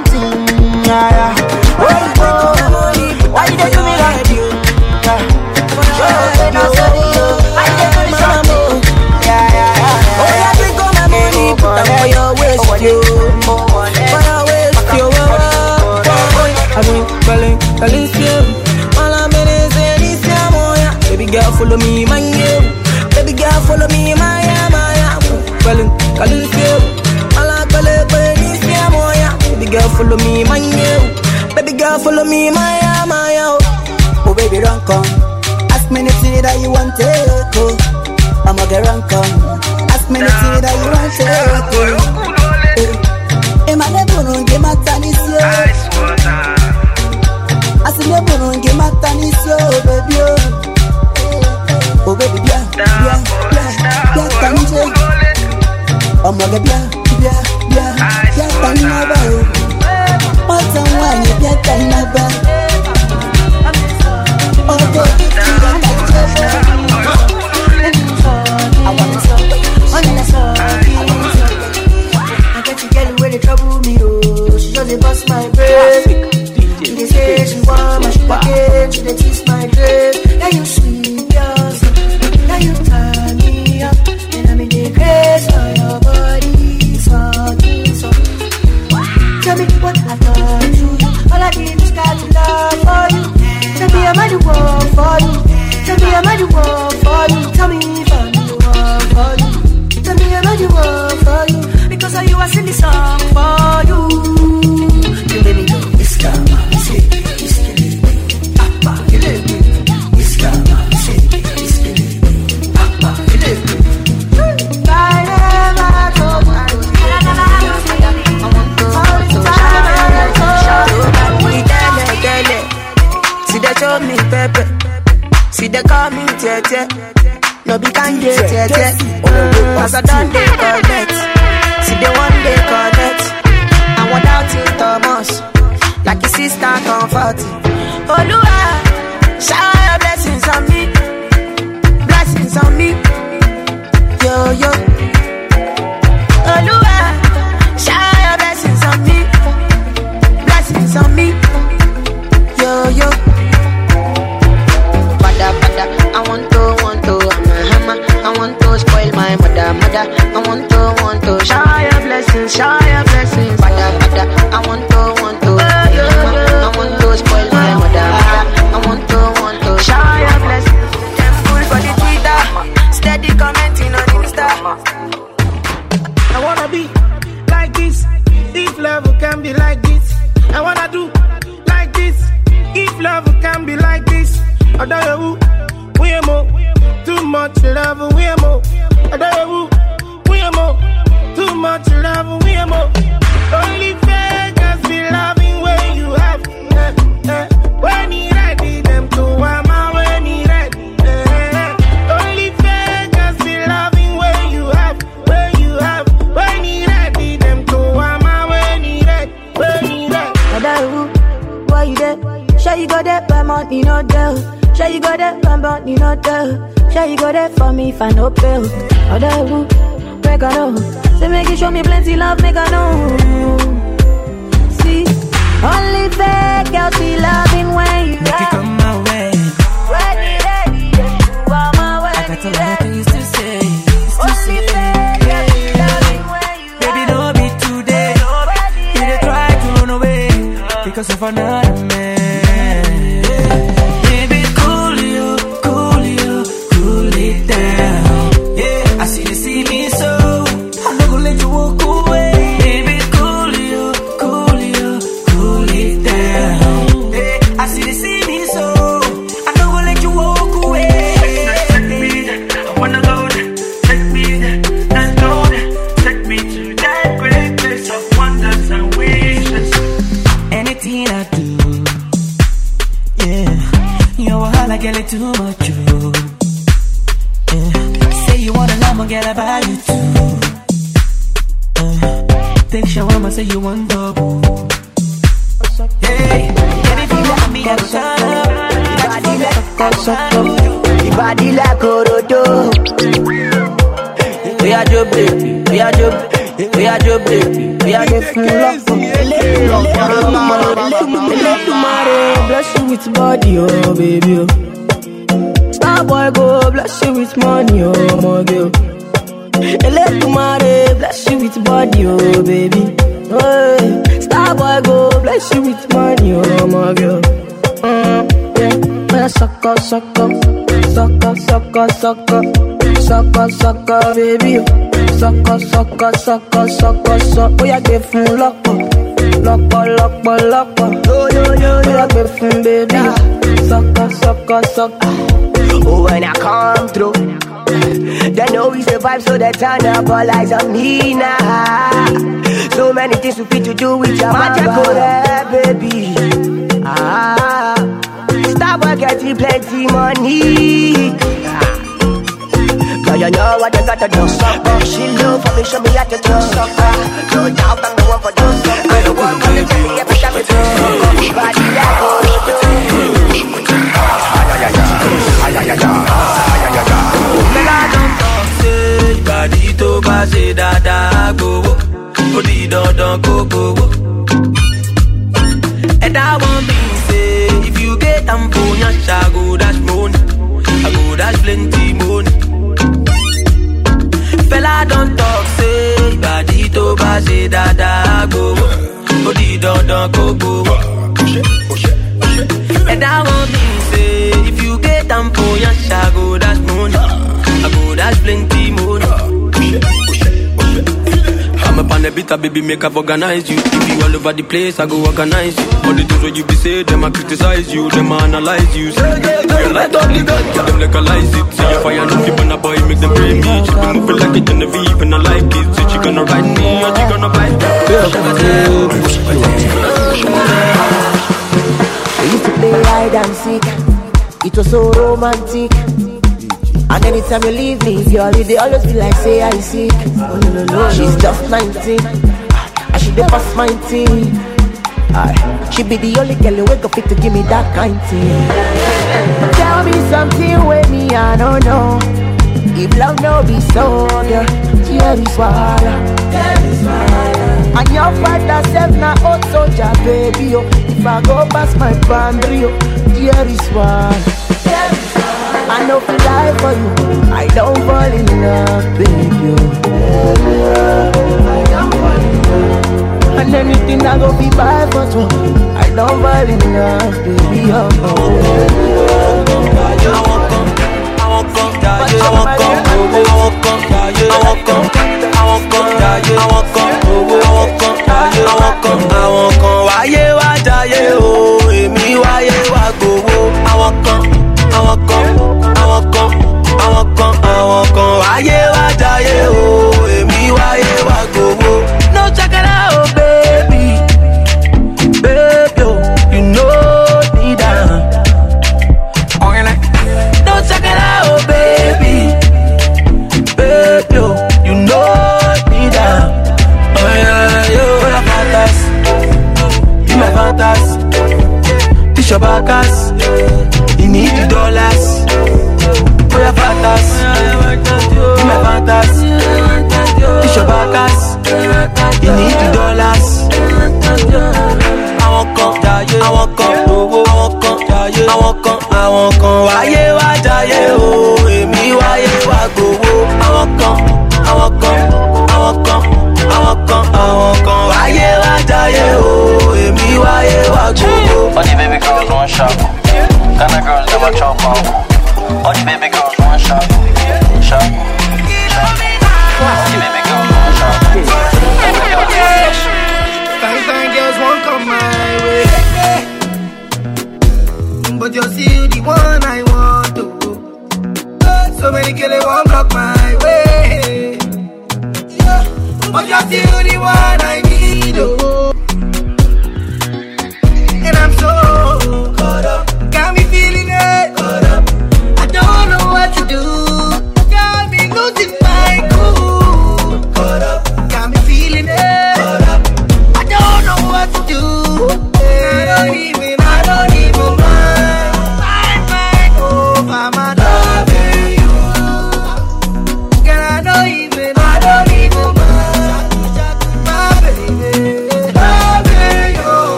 follow me, Maya, Maya. Calling, calling you. Ala kale kale ni siya moya. Baby girl, follow me, Maya. Baby girl, follow me, Maya, Maya. Oh baby, run come. Ask me anything that you want to go. I'ma get run come. Ask me anything that you want to go. Eh, man, they don't get my tennis yo. I see they don't get my tennis yo, baby. Oh baby, yeah, yeah, yeah, yeah, tennis yo. I'ma get yeah, yeah, yeah, yeah, tennis yo. What's the one you get tennis yo? Oh baby, you got tennis yo. I want to talk, I want to talk. I got you getting where they trouble me, oh. She just bust my brain. She dey say she want my sugar cane. She dey tease my brain. Now you sweet, yes. Now you turn me up. And I'm in the grace for your body. So, so. Tell me what I done to you. All I did is got to love for you. Tell me I'm at the wall for you. Tell me I'm at the wall for you. Tell me if I'm the wall for you. Tell me I'm at the wall for you. Because of you I sing this song for you. You made me know it's karma, say it's killing me. Appa, you let me. It's karma, say it's killing me. Appa, you let me. I never told you. See they show me pepper. See they call me Tete. No be can get Tete. Cause I done they connect. See they one day connect. I want out in Thomas. Like his sister comfort. Oh Lua, shower your blessings on me. Blessings on me. Yo yo. Oh Lua, shower your blessings on me. Blessings on me. Yo yo. Bada bada, I want to want to. I'm a hammer. I want to spoil my mother mother. I want to want to. Shower your blessings, shower your blessings. Bada bada, I want to want to. I'm a hammer. I want to spoil my mother mother. I want to want to. Shower your blessings. Them full for the Twitter, steady commenting on Insta. I wanna be like this. If love can be like this, I wanna do like this. If love can be like this, I don't know we are more. Too much love, we are more. I don't know we are more. Too much love, we are more. Only fakers be loving when you have. Eh, eh. When he ready, them to ama when he ready. Eh, eh. Only fakers be loving when you have. When you have. When he ready, them to ama when he ready. When he ready. I don't know why you there. Sure you got that by money, no doubt. Sure you got that by money, no doubt. Sure you got that for me if I no bill. I don't know, make I know. Say make you show me plenty love, make I know. See, only fake girls be loving when you make it come my way. Ready, ready, yes, you are my way. I got a lot of things to say, to say. Baby, don't be today. You dey try to run away because of another man. Too much, you. Yeah. Say you want a llama, get I buy you too. Uh, take shawarma, say you want double. Hey, anything like me, I go turn up. Body like a body like Orodo. We are your baby, we are your, we are your baby, we are your full bless you with body, oh baby. Boy, go bless you with money, oh my girl. Eletumare bless you with body, oh baby. Hey, star boy, go bless you with money, oh my girl. Mm, yeah, sucker, sucker, sucker, sucker, sucker, Sucker, sucker, baby. Sucker, sucker, sucker, sucker, sucker. Oh, yeah, give him lock up. Lock up, lock up, lock up. Yo, yo, yo, yo, yeah, give him, baby. Sucker, sucker, sucker. Oh, when I come through, they know we survive, so they turn up all eyes on me now. So many things we fit to do with your mama, baby. Ah, stop getting plenty money. Cause you know what you gotta do. Sucker, she love for me, show me how to do. Sucker, no doubt I'm the one for you. I don't want to tell me every time you do. Body that goes body to base dada go, go di don go go. And I want me say, if you get them for your I go dash money, I go dash plenty money. Fella don't talk say, body to base dada go, go di don go go. And I want me say, if you get them for your I go dash money, I go dash plenty money. I'm up on the beat, baby, make I've organize you. If you all over the place, I go organize you. All the things when you be say, them I criticize you, them I analyze you. Say, you light up the gun, tell them legalize it. See your fire, no people, a boy, make them pray me. She be moving like a Genevieve, and I like it. Say she gonna ride me, or she gonna bite me. I used to play hide and seek. It was so romantic. And anytime you leave me, girl, they always feel like say I sick. Oh, no, no, no. She's just nineteen, and she dey pass nineteen. Aye. She be the only girl who wake up fit to give me that kind thing. Tell me something with me, I don't know. If love no be so, girl, here is water. And your father said na old soldier, baby, oh. If I go past my boundary, oh, here is water. I know for life for you, I don't fall in love, baby. I don't fall in love. And anything I go be by for two, I don't fall in love, baby. Oh, oh, oh. I won't come, I won't come, I won't come, I won't come, I won't come, I won't come, I won't come, I won't come, I won't come, I won't come. Why you want to oh, me why you want go? I won't come. I won't come, I won't come, I won't come, I won't come. Why you want to oh, me why you want go? No check it out, baby, baby, oh, you know me down. No check it out, baby, baby,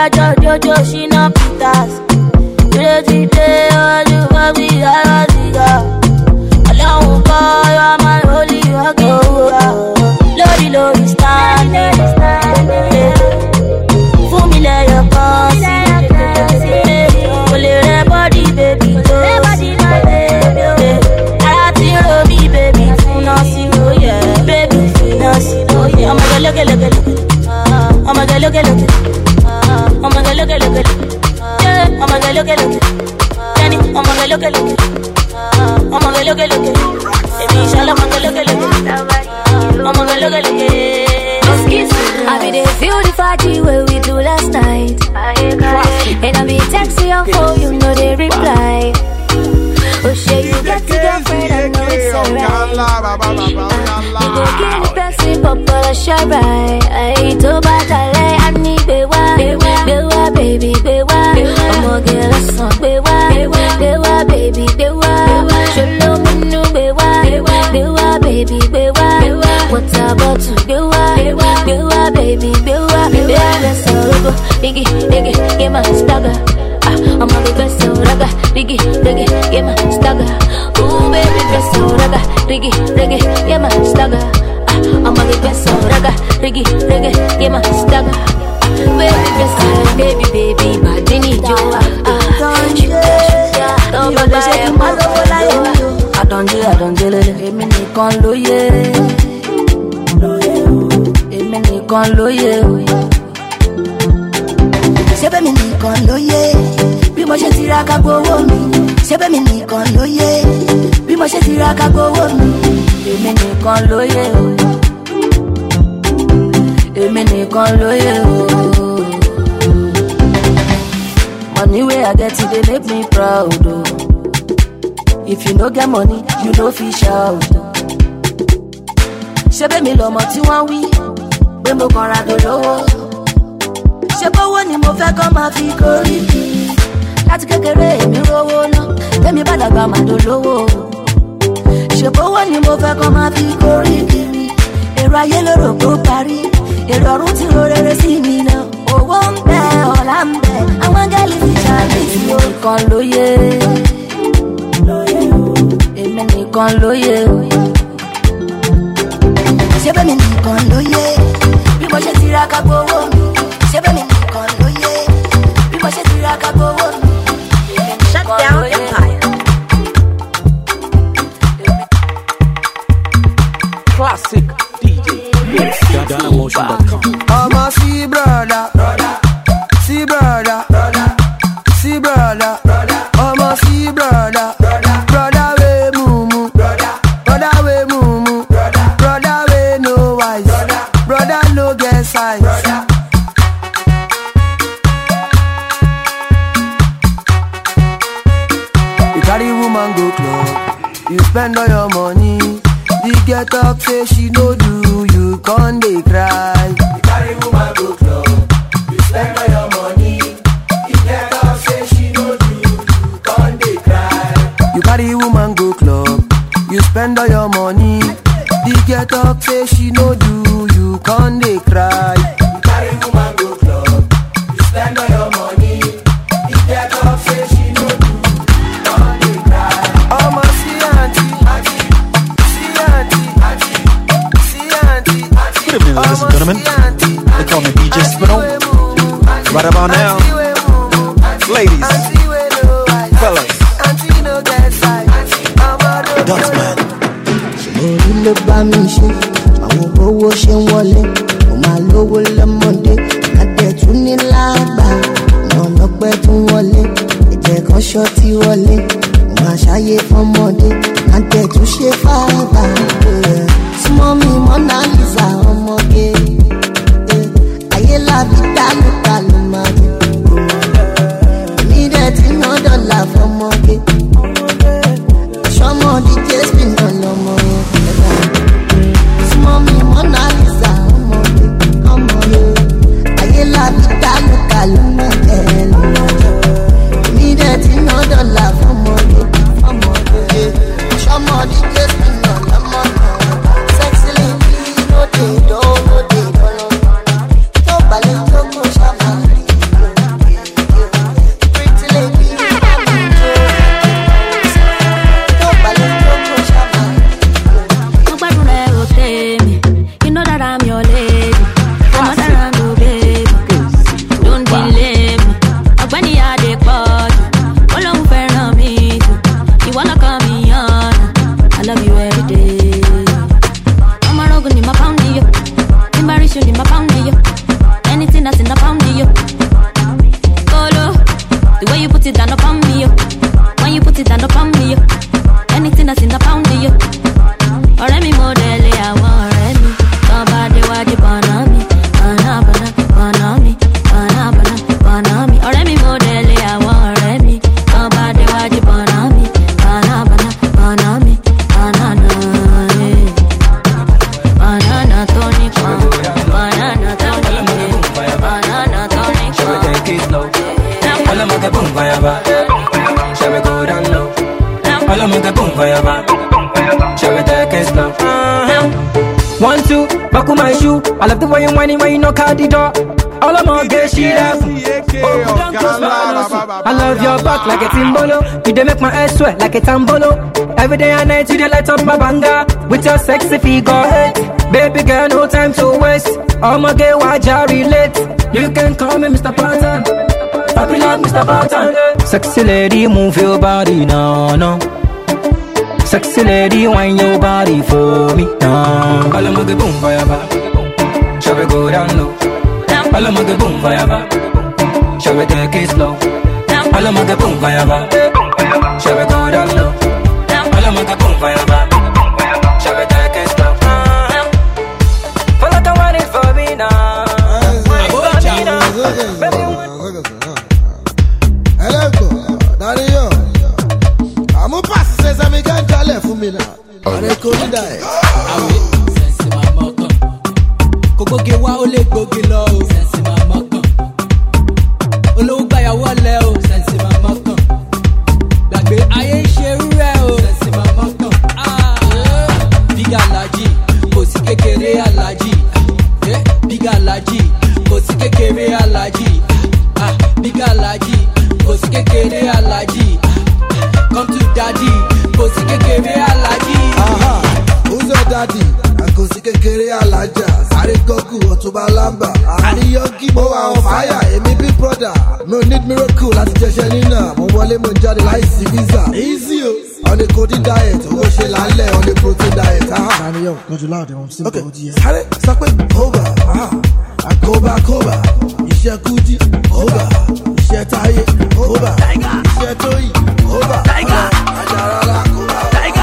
Jojo, Jojo, she no pitas. Today, today, all you for me, I was the alone, boy, you're my holy okay. Lodi, Lodi, standing, standing. For me, let your boss. Only her body, baby, body, my baby. I feel me, baby, finance, oh yeah, baby, finance, oh yeah. I'm gonna look at, look at, look at. I'm gonna look at, look at. I'm gonna look at, look at. Yeah, I'm gonna look at, look at. Danny, I'm gonna look at, look at. I'm gonna look at, look at. Baby, inshallah, I'm gonna look at, look at. I'm gonna look at, look at. I be there feel the party where we do last night. And I be texting your phone, you know they reply. Oh shit, you got to girlfriend, I know it's alright. You go get the person, but for a sure right. I to battle, I need bewa, bewa, baby, bewa. I'm gonna get a song, bewa, bewa, baby, bewa. Show me new bewa, bewa, baby, bewa. What's about to bewa, bewa, baby, bewa. Bewa, let's go, diggy, diggy, get my stagger. I'm a big best so raga, diggy, diggy, get my stagger. Ooh, baby, best so raga, diggy, diggy, get my stagger. I'm a big best so raga, diggy, diggy, get my stagger. Baby, best so baby, baby, my Jenny Joa. Don't bother shake my love like you. I don't do, I don't do it. Emi nìkan ló yẹ. Emi nìkan ló yẹ. Ṣebí mi nìkan ló yẹ bí mo ṣe tiraka gbowó mi. Ṣebí mi nìkan ló yẹ bí mo ṣe tiraka gbowó mi. Èmi nìkan ló yẹ o. Èmi nìkan ló yẹ o. Money wey I get it dey make me proud o. If you no get money, you no fit shout o. Ṣebí mi lọmọ tí wọ́n wí pé mo kàn ra dolówó. Ṣé bówó ni mo fẹ́ kọ́ máa fi kórìí kiri? Láti kékeré èmi rówó ná, tẹ́mi bá dàgbà máa dolówó. Ṣé bówó ni mo fẹ́ kọ́ máa fi kórìí kiri? Èrò ayé lóró kó parí, èrò ọ̀run ti ro rere sí mi náà. Owó ń bẹ, ọ̀la ń bẹ, àwọn áńgẹ́lì ti ṣàbí sí o. Èmi nìkan ló yẹ, èmi nìkan ló yẹ. Ṣebí mi nìkan ló yẹ bí mo ṣe tiraka gbowó mi. Ṣebí mi nìkan ló yẹ bí mo ṣe tiraka gbowó mi. Shut down Empire. Classic D J Mix. Ghana Motion dot com. I'm a see brother, see brother, see brother. I'm a see brother, brother we mumu, brother we mumu, brother we no wise, brother no get size. You carry woman go club, you spend all your money. The get up say she no do, you can't dey cry. You carry woman go club, you spend all your money. The get up say she no do, you can't dey cry. You carry woman go club, you spend all your money. The get up say she no do, you can't dey cry. You carry woman go club, you spend all your money. The get up say she no do, you can't dey cry. I'm a see auntie, see auntie, see auntie. Good evening, ladies and gentlemen. They call me D J Spinal. Right about now, ladies, fellas, Dutchman. Orí ló bá mi ṣe, àwọn owó ṣe ń wọlé, mo máa lówó lọ́mọdé, adé tún ní lágbà, ọ̀nà ọlọ́pẹ́ tún wọlé, ẹ̀jẹ̀ kan ṣọ́ọ̀tì wọlé, mo máa ṣàyè fọmọdé, adé tún ṣe fàgbà. Súnmọ́ mi Mona Lisa ọmọge, ayé lábí dálùkà ló máa dé, èmi dẹ̀ ti ná dọ́là fọmọge, ṣọmọ D J Spinal lọmọ yẹn. Mommy Mona Lisa, ọmọdé, ọmọdé, ayé lábí dálùkà ló máa jẹ lọ́jọ́. Èmi dẹ̀ ti ná dọ́là fọmọdé, ọmọdé, ṣọmọ D J Spinal lọmọ náà. Sexy lady, lóde ìdánwò, lóde ìdánwò. Tó balẹ̀ tó kó ṣàmà rí ìrora. I'ma get boom for your back. Shall we take it slow? One, two, back on my shoe. I love the way you whining when you knock out the door. All I'm gonna get shit up. I love your back like a timbolo. You dey make my head sweat like a tambolo. Every day and night you dey light up my banga with your sexy figure. Baby girl, no time to waste. I'ma get why I relate. You can call me Mister Patton. Happy like Mister Patton. Sexy lady, move your body now, no. Sexy lady, wind your body for me now. I'ma get boom for your back. Shall we go down low? I'ma get boom for your back. Shall we take it slow? I'ma get boom for your back. Shall we go down low? I'ma get boom for your back. Shall we take it slow? Feel like I want it for me now. Hello, Daddy, yo. I'm a pass, says I'm a gun, call it for me now. I could die. Koko ge wa o le gbogi lo o sense ma mokan Olówó gbayawo le o sense ma mokan Gbàgbé ayé ṣerú rẹ o sense ma mokan ah Big Alaji kò sí kékeré Alaji eh Big Alaji kò sí kékeré Alaji ah Big Alaji kò sí kékeré Alaji come to daddy kò sí kékeré Alaji aha who's your daddy kò sí kékeré Alaja Goku Otuba Lamba Ani Yogi mo wa on fire Emi big brother No need miracle láti jẹ́ṣẹ́ nínà Mo wọlé mo jáde láìsí visa Easy o On a coding diet Owó ṣe lálẹ́ on a protein diet Ani yóò kọjú láàdé wọn sí ọkọ̀ ojú yẹn Sáré sọ pé Koba Akoba Koba Iṣẹ́ Kújí Koba Iṣẹ́ Táyé Koba Iṣẹ́ Tóyì Koba Ajarala Koba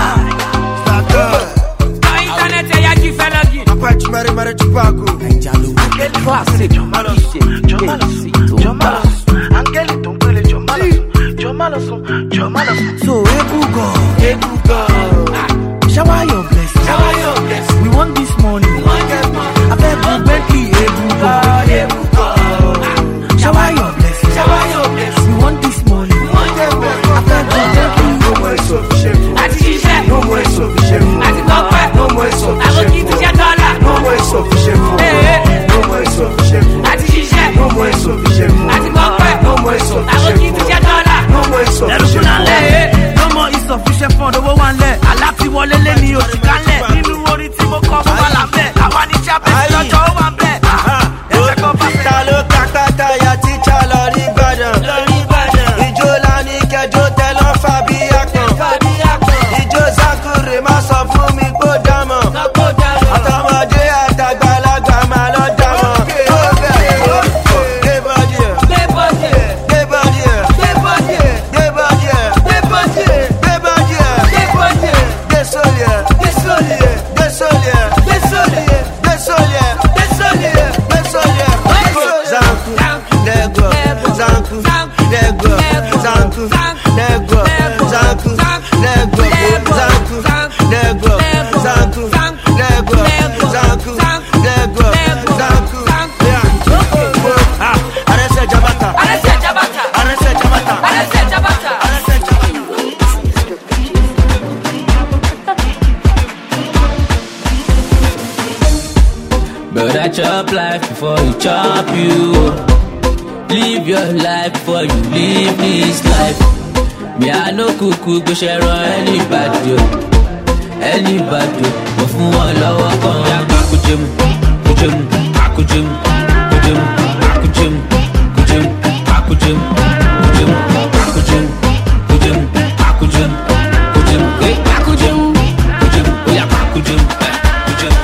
Patch Mary Mary Chupaco Angel Classic Jomalos Jomalos Angelito Pele Jomalos Jomalos Jomalos So Ebugo Ebugo Shower your blessing Shower your blessing We want this money We want that money I beg you Bentley Ebugo Ebugo Shower your blessing Shower your blessing We want this money We want that money I beg you Bentley No more sufficient No more sufficient No more sufficient No more sufficient for No more sufficient for No more sufficient for No more sufficient for No more sufficient for No more insufficient for owó wa ńlẹ̀ aláti wọlé lé ní oṣù kálẹ̀ nínú orin tí mo kọ́ fún wa lábẹ́ àwa ní jábẹ́ lọ́jọ́ ó wà bẹ́ẹ̀. ẹsẹ̀ kan bá fẹ́. ta ló kákáká ya tíjà lọ rí Ìbàdàn ìjó lání kẹjọ tẹ lọ fà bí akàn ìjó Zakure má sọ fún mi kó dámọ̀ àtọmọdé àtàgbàlagbà má lọ dámọ̀. But I chop life before you chop you. Live your life before you live this life. Me I no kuku go share on anybody, anybody. But for one love, come akujim, kujim, akujim, kujim, akujim, kujim, akujim, kujim, akujim, kujim, akujim, kujim, eh, akujim, kujim, oh yeah, akujim, kujim.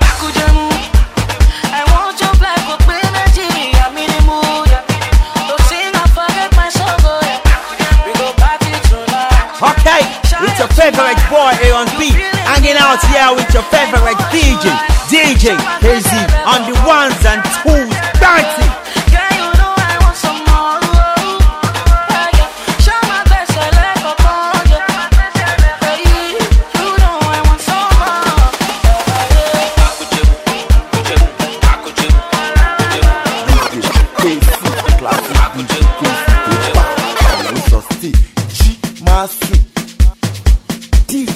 Okay, it's your favorite boy A on B, hanging out here with your favorite D J, D J Hazy on the ones and twos, dancing.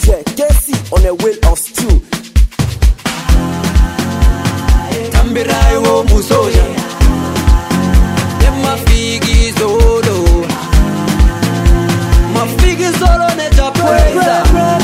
yeah, K C on a wheel of steel. Tambirai wo musoja, yema figi solo, ma figi solo ne japweza,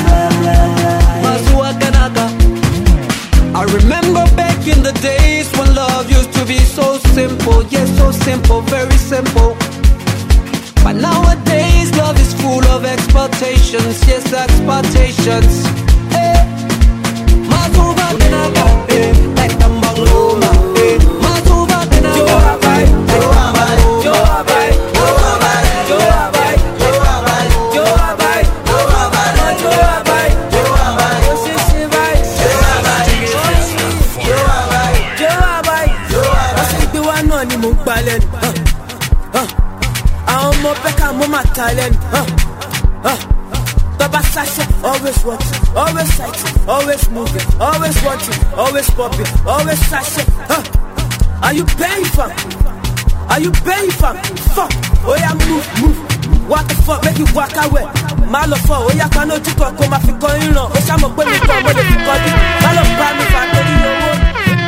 masua kanaka. I remember back in the days when love used to be so simple, yes, so simple, very simple. But nowadays love is full of expectations, yes, expectations. Hey, masua kanaka, hey, like the Mangloma, hey, masua kanaka, yo abai, yo abai, yo abai, yo abai, yo abai, yo abai, yo abai, yo abai, yo abai, yo abai, yo sisi bai, yo abai, yo abai, yo abai, yo abai. I say the one on the move balance, huh, huh. I'm more back, I'm more talent, huh, huh. Baba Sasha, always watching, always sighting, always moving, always watching, always popping, always Sasha, huh. Are you paying for? Are you paying for? Fuck, oh yeah, move, move. What the fuck, make you walk away? Malo for, oh yeah, can no to talk, come off, you call you know. Wish I'm a bully, come with it, you call it. Malo, buy me, if I don't know.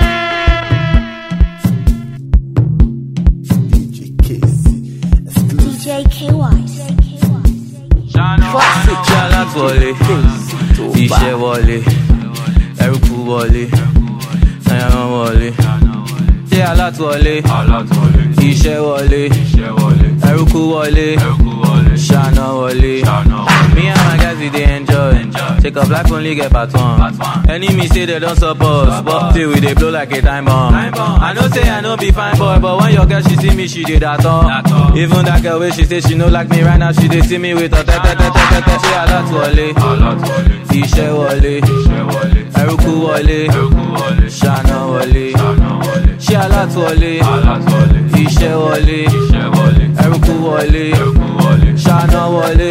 D J K Y. Jala wọlé, iṣẹ́ wọlé, ẹrùkú wọlé, ẹran wọlé. Ṣé alátúwọlé, iṣẹ́ wọlé, ẹrùkú wọlé, ṣáná wọlé. Me and my guys we dey enjoy, take up life only get part one. Enemy say they don't support, but till we dey blow like a time bomb. I know say I no be fine boy, but when your girl she see me she dey that all. Even that girl wey she say she no like me right now, she dey see me with her tete tete tete. Ṣé alátúwọlé, iṣẹ́ wọlé, ẹrùkú wọlé, ṣáná wọlé. Ṣé alátúwọlé, iṣẹ́ wọlé, ẹrùkú wọlé, ṣáná wọlé.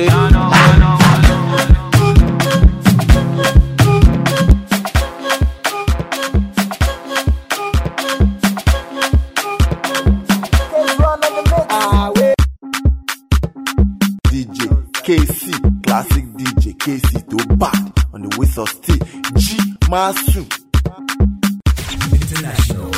D J K C, classic D J K C, to bad on the whistle still. G Masu. International.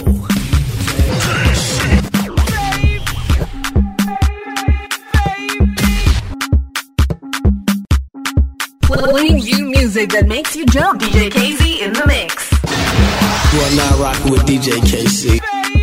Playing you music that makes you jump. D J K Z in the mix. You are now rocking with D J K C.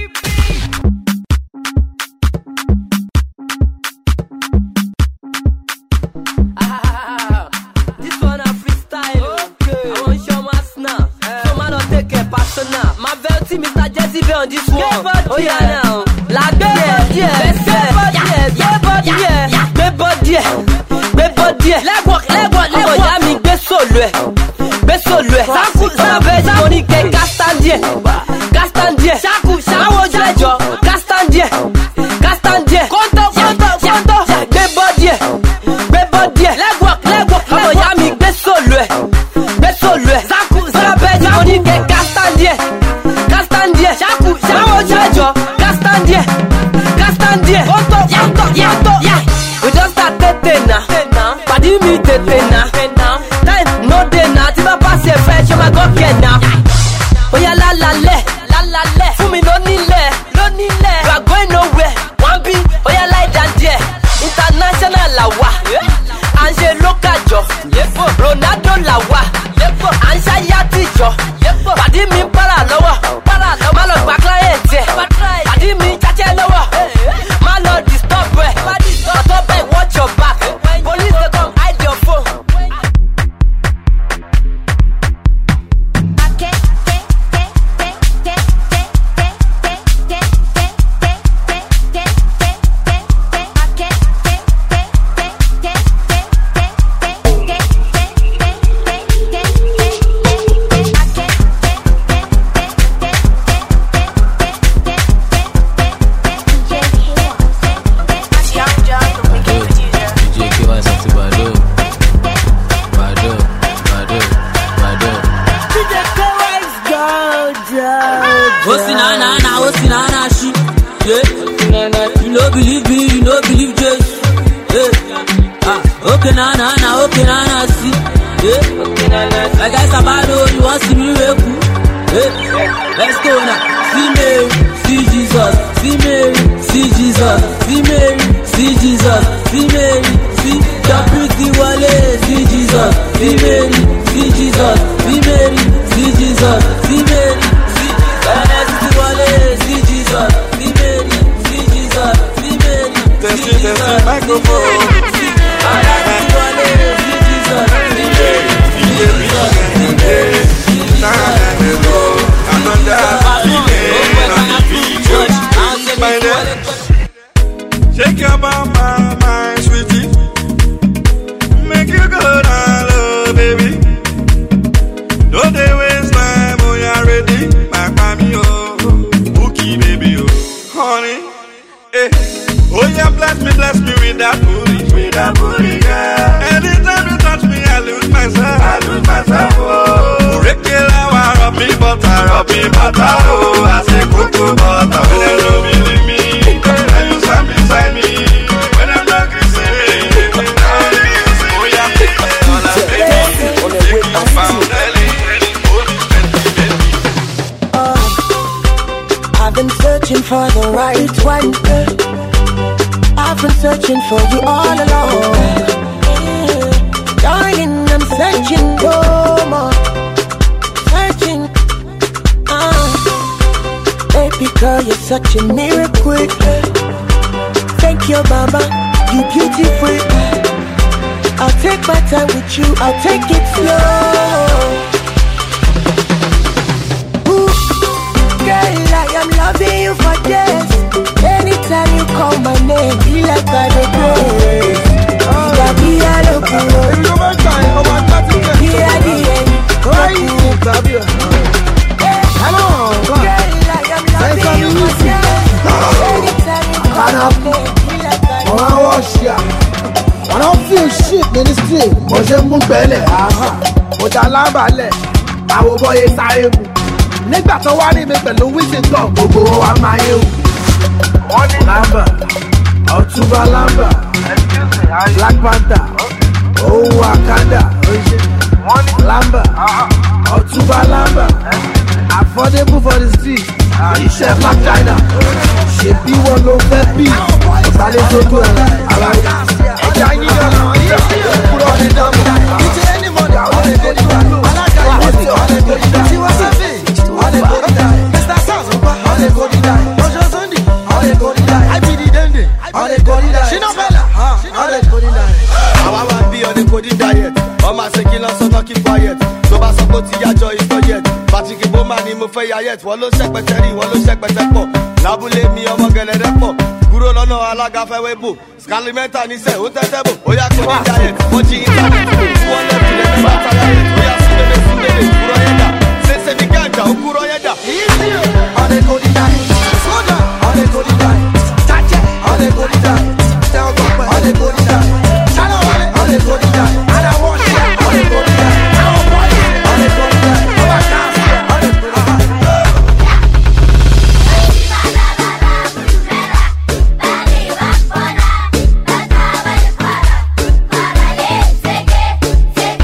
This one a freestyle. Okay. I want show my snap. So man don't take it personal. My velty Mister Jesse B on this one. Oh yeah now. Like yeah, yeah, yeah, yeah, yeah, yeah, gbé body ẹ̀, gbé body ẹ̀. Leg work, leg work, leg work. Ọmọ ìyá mi gbé solo ẹ̀, gbé solo ẹ̀. Sáàkù sábẹ́ tí mo ní kẹ́ gástandì ẹ̀, gástandì ẹ̀. Sáàkù sáwọn ojú ẹ̀jọ̀, gástandì ẹ̀, gástandì ẹ̀. Kọ́ńtọ̀ kọ́ńtọ̀ kọ́ńtọ̀. Gbé body ẹ̀, gbé body ẹ̀. Leg work, leg work. Ọmọ ìyá mi gbé solo ẹ̀, gbé solo ẹ̀. Sáàkù sábẹ́ tí mo ní kẹ́ gástandì ẹ̀, gástandì ẹ̀. Sáàkù sáwọn ojú ẹ̀jọ̀, gástandì ẹ̀, gástandì ẹ̀. Kọ́ńtọ̀ kọ́ńtọ̀ kọ́ńtọ̀. We just start tete na, padi mi tete na. Time no dey na, tí bá pass ẹ̀ fẹ́ ṣe máa gọ́ kẹ̀ na. Oya lálalẹ̀, lálalẹ̀, fún mi lónílẹ̀, lónílẹ̀. You are going nowhere, wọ́n bí oya láì dáńdíẹ̀. International la wà, à ń ṣe local jọ. Ronaldo la wà, à ń ṣáyà tìjọ. Pàdí mi para lọ́wọ́, má lọ gba client ẹ̀. Pàdí mi jájẹ́ lọ́wọ́, má lọ disturb ẹ̀. Stop it, watch your back. Police they come hide your phone. You no believe me, you no believe Jesus. Yeah. Ah, okay, na na na, okay, na na see. Yeah. My guys are bad, oh, you want to see me real cool? Hey, let's go now. See Mary, see Jesus. See Mary, see Jesus. See Mary, see Jesus. See Mary, see the pretty wale. See Jesus. See Mary, see Jesus. See Mary, see Jesus. See Mary, see the wale. See Jesus. See Mary, see Jesus. See Mary, see Jesus. Microphone. See wale. See Jesus. See Mary, see Jesus. See Mary. Shake your mama, my sweetie. Make you go down low, baby. Don't they waste time when you're ready. My mommy, oh, Bookie, baby, oh, honey, eh. Oh, yeah, bless me, bless me with that booty, with that booty, girl. Anytime you touch me, I lose myself, I lose myself, oh. Regular, rub me butter, rub me butter, oh. I say cocoa butter, when they love me, leave me. And you stand beside me, when I'm not kissing. Oh, yeah, all I baby, on the way I found Ellie. I've been searching for the right one. I've been searching for you all along. Darling, I'm searching no more. Searching, uh, baby girl, you're such a miracle. Thank you, mama, you beautiful. I'll take my time with you, I'll take it slow. Ooh, girl, I am loving you for days. Anytime you call my name, be like I don't play. Yeah, be a local. Here at the end, come on, girl, I am loving you for days. Anytime you call my name, be like I don't play. I don't feel shit in this thing. Mo ṣe mú gbẹ́lẹ̀, mo ta lábàálẹ̀, àwọn bọ́yé sáré mu. Nígbà tó wá rí mi pẹ̀lú Wíṣíngtọ̀n, gbogbo wa máa yé wù. Wọ́n ní Lamba, Ọ̀túnba Lamba, Black Panther, Òun Wakanda, wọ́n ní Lamba, Ọ̀túnba Lamba, affordable for the street, iṣẹ́ Black China, ṣèbí wọn ló fẹ́ bí, ìsàlẹ̀ tó tó ẹ̀ àlàyé. Ẹja yín lọ́nà yíyá, kúrò ní dáàbò, ìjẹ́ ẹni mọ̀dà, wọ́n lè gbé nígbà lò, alága ìwọ̀sí, wọ́n lè gbé nígbà, tiwa sáfì, wọ́n lè gbé nígbà, Mister Sars, wọ́n lè gbé nígbà, Ọjọ́ Sunday, wọ́n lè gbé nígbà, I B D Dende, wọ́n lè gbé nígbà, Shina Bella, wọ́n lè gbé nígbà. Àwa wá bí on a coding diet, ọmọ àṣekí lọ sọ́nà keep quiet, tó bá sọ pé ó ti yájọ́ ìtọ́ yet, Patrick Bowman ni mo fẹ́ yá yet, wọ́n ló ṣẹ́pẹ̀tẹ̀ rí, wọ́n ló ṣẹ́pẹ̀tẹ̀ pọ̀, lábúlé mi ọmọ gẹ̀lẹ́dẹ́ pọ̀, kúrò lọ́nà alága fẹ́wé bò, scalimenta níṣẹ́ ó tẹ́tẹ́ bò, ó yá coding diet, wọ́n jí internet, wọ́n lẹ́bi lẹ́bi bá tara yet, ó yá súnlẹ̀ súnlẹ̀ kúrò yẹ́dà, ṣẹṣẹ ní gàǹjà ó kúrò yẹ́dà. On a coding diet, on a coding diet, on a coding diet, tell God on a coding diet, on a coding diet, and I want it on a coding diet, I don't want it on a coding diet, oh my God, on a coding diet. Take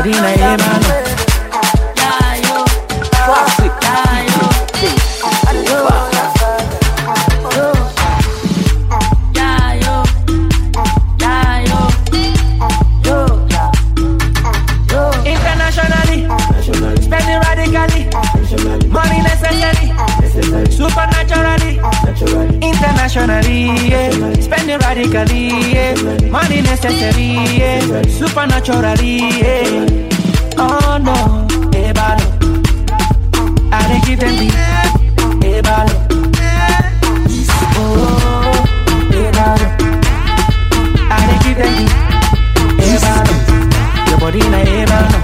body na yeah, man. Yeah, yo. Classic. Yeah, yo. Yo. Yo. Yeah, yo. Yeah, yo. Yo. Yo. Internationally, spending radically, money necessary, supernaturally, internationally, yeah. Spending radically, yeah. Money necessary, yeah. Supernaturally, yeah. Oh no, ebalo, I dey give them the ebalo. Oh, ebalo, I dey give them the ebalo. Your body na ebalo.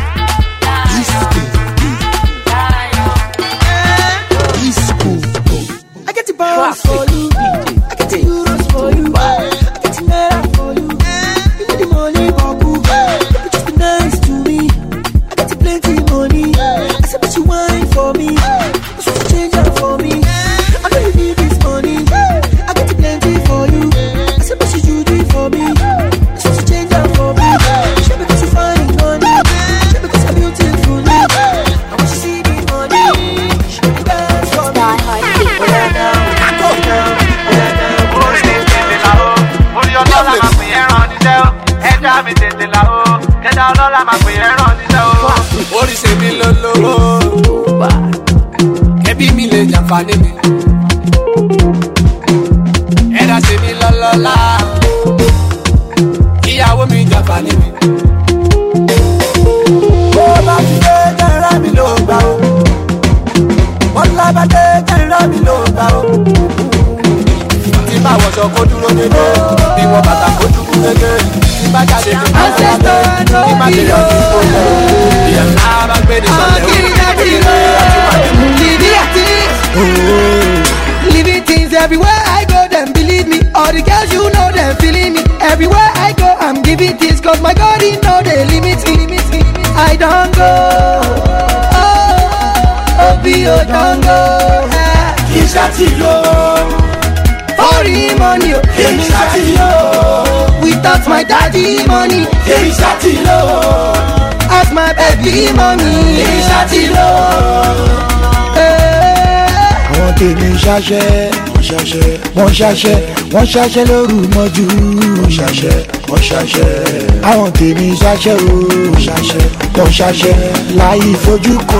I get the bounce for you. I get the euros for you. I get the naira for you. You need the money, Babu. You just be nice to me. I get the plenty money. I said, but you wine for me. You should change that for me. I know you need this money. I get the plenty for you. I said, but you do it for me. You should change that for me. Shit because you find money. Shit because you're beautiful. I want you see the money. Shit dance for me. Orí ṣe mi lólówó, ẹbí mi lè jàǹfààní mi. Ẹ̀dá ṣe mi lọ́lọ́lá, ìyàwó mi jàǹfààní mi. Bó bá ti dé jẹ́ra mi ló gbà ó. Wọ́n lábá dé jẹ́ra mi ló gbà ó. Tí bá wọṣọ kó dúró dédé, bí wọ́n bàtà kó dúró dédé. Tí bá jáde ní bá wọ́n lábẹ́, tí má lè yọ ní kó lẹ̀. Ìyẹn náà bá gbé ní sọ̀lẹ̀ ó. Living things everywhere I go, them believe me. All the girls you know, them feeling me. Everywhere I go, I'm giving things, cause my God, he know they limit me. I don't go. Oh, oh, be oh, don't go. He's got it low. Foreign money, oh. He's got it low. Without my daddy money, He's got it low. ask my baby mommy. He's got it low. Àwọn tèmi ṣaṣẹ́, wọ́n ṣaṣẹ́, wọ́n ṣaṣẹ́, wọ́n ṣaṣẹ́ lóru mọ́jú. Wọ́n ṣaṣẹ́, wọ́n ṣaṣẹ́. Àwọn tèmi ṣaṣẹ́ o, wọ́n ṣaṣẹ́, wọ́n ṣaṣẹ́ láì fojú kò.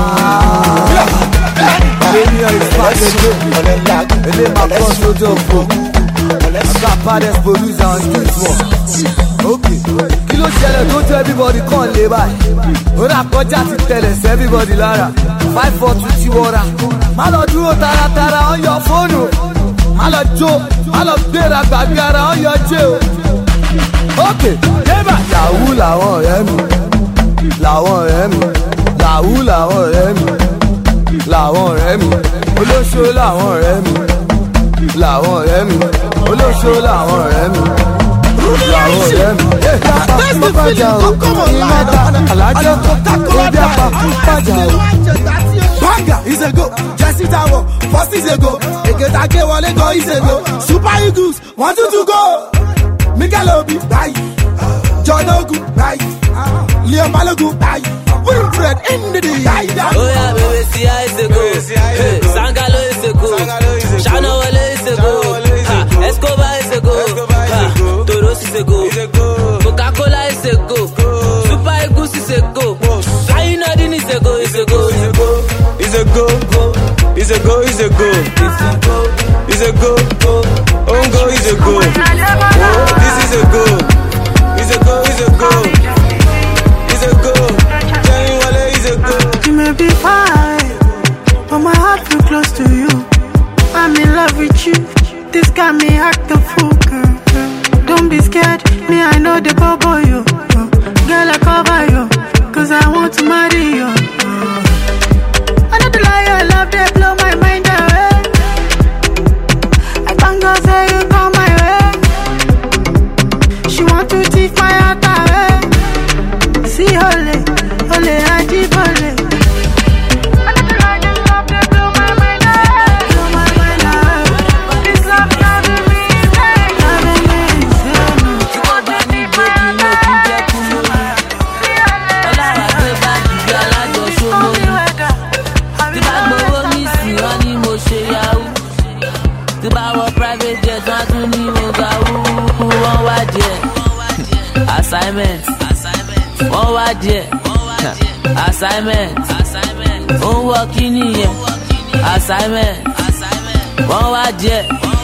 Failure is part of the game. Ele ma boss lójú òfò. Àgbà baddest producer on street work. Okay. Kí ló ṣẹlẹ̀ tó tó everybody kàn lé báyìí? Ó rà kọjá ti tẹ̀lẹ̀ sí everybody lára. Five four two ti wọra. Má lọ dúró taratara on your phone o. Má lọ jó, má lọ gbéra gbàgbé ara on your jé o. Okay. Yébà. Yahoo làwọn ọ̀rẹ́ mi. Làwọn ọ̀rẹ́ mi. Yahoo làwọn ọ̀rẹ́ mi. Làwọn ọ̀rẹ́ mi. Olóṣó làwọn ọ̀rẹ́ mi. Làwọn ọ̀rẹ́ mi. Olóṣó làwọn ọ̀rẹ́ mi. Làwọn ọ̀rẹ́ mi. Mo bàjá o, ìmọ̀ta, alájọ, ebi apá, bàjá o. Banga is a go, Jesse Tower, first is a go. Eketake wọlé gan is a go. Super Eagles, one two two go. Miguel Obi, báyìí. John Ogun, báyìí. Leon Balogun, báyìí. Wilfred Ndidi, báyìí. Oh yeah, baby, see how it's a go. Hey, Sangalo is a go. Shana Wale is a go. Ha, Escobar is a go. Ha, Toros is a go. Coca-Cola is a go. Super Eagles is a go. Flying Odin is a go. Is a go. Is a go, is a go, is a go, is a go, Ongo is a go. Oh, this is a go, is a go, is a go, is a go. Jerry Wale is a go. You may be fine, but my heart feel close to you. I'm in love with you. This got me act the fool, girl. Don't be scared, me I know the bubble you. Girl I cover you, cause I want to marry you. I know the lie, I love they blow my mind away. I can't go say you come my way. assignment. Wọ́n wá díẹ̀. Assignment. Ó ń wọ kíní yẹn. Assignment. Wọ́n wá díẹ̀.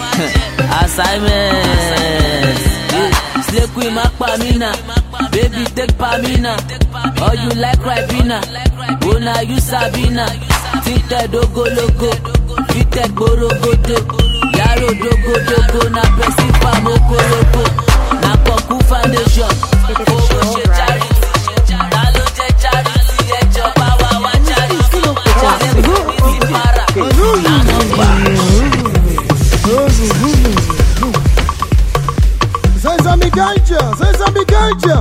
Assignment. Slay queen ma pa mi na. Baby take pa mi na. Or you like Ribena. Oh na you Sabina. Tinted dogo logo. Fitted borogodo. Yaro dogo dogo. Na pesi pa moko logo. Na Koku Foundation. Owó ṣe charity. Ta ló jẹ charity? Ẹjọba wa wá charity. Ẹbí mi para. Na nọ́mbà. Say something ganja. Say something ganja.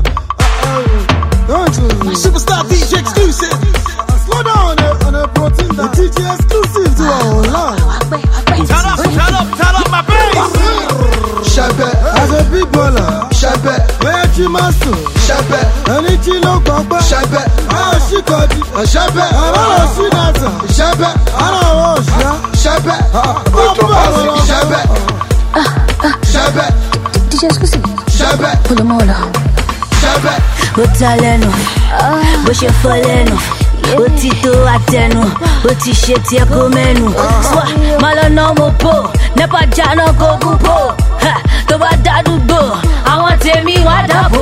Superstar D J exclusive. Slow down on the, on the protein. The D J exclusive to our online. Turn up, turn up, turn up my bass. Shabbat, as a big baller. Shabbat, where you must do. Shabbat, and it's you look up. Shabbat, oh she got it. Shabbat, I don't see that. Shabbat, I don't know. Shabbat, Shabbat, Shabbat, D J exclusive. Shabbat, pull them all out. Shabbat, Otaleno, bó ṣe fọlẹ́nu, ó ti tó àtẹnu, ó ti ṣe tiẹ̀ kó mẹ́nu. Swa, má lọ ná mo bò, nípa jáná gógún bò. Tó bá dádúgbò, àwọn tèmi wá dàbò.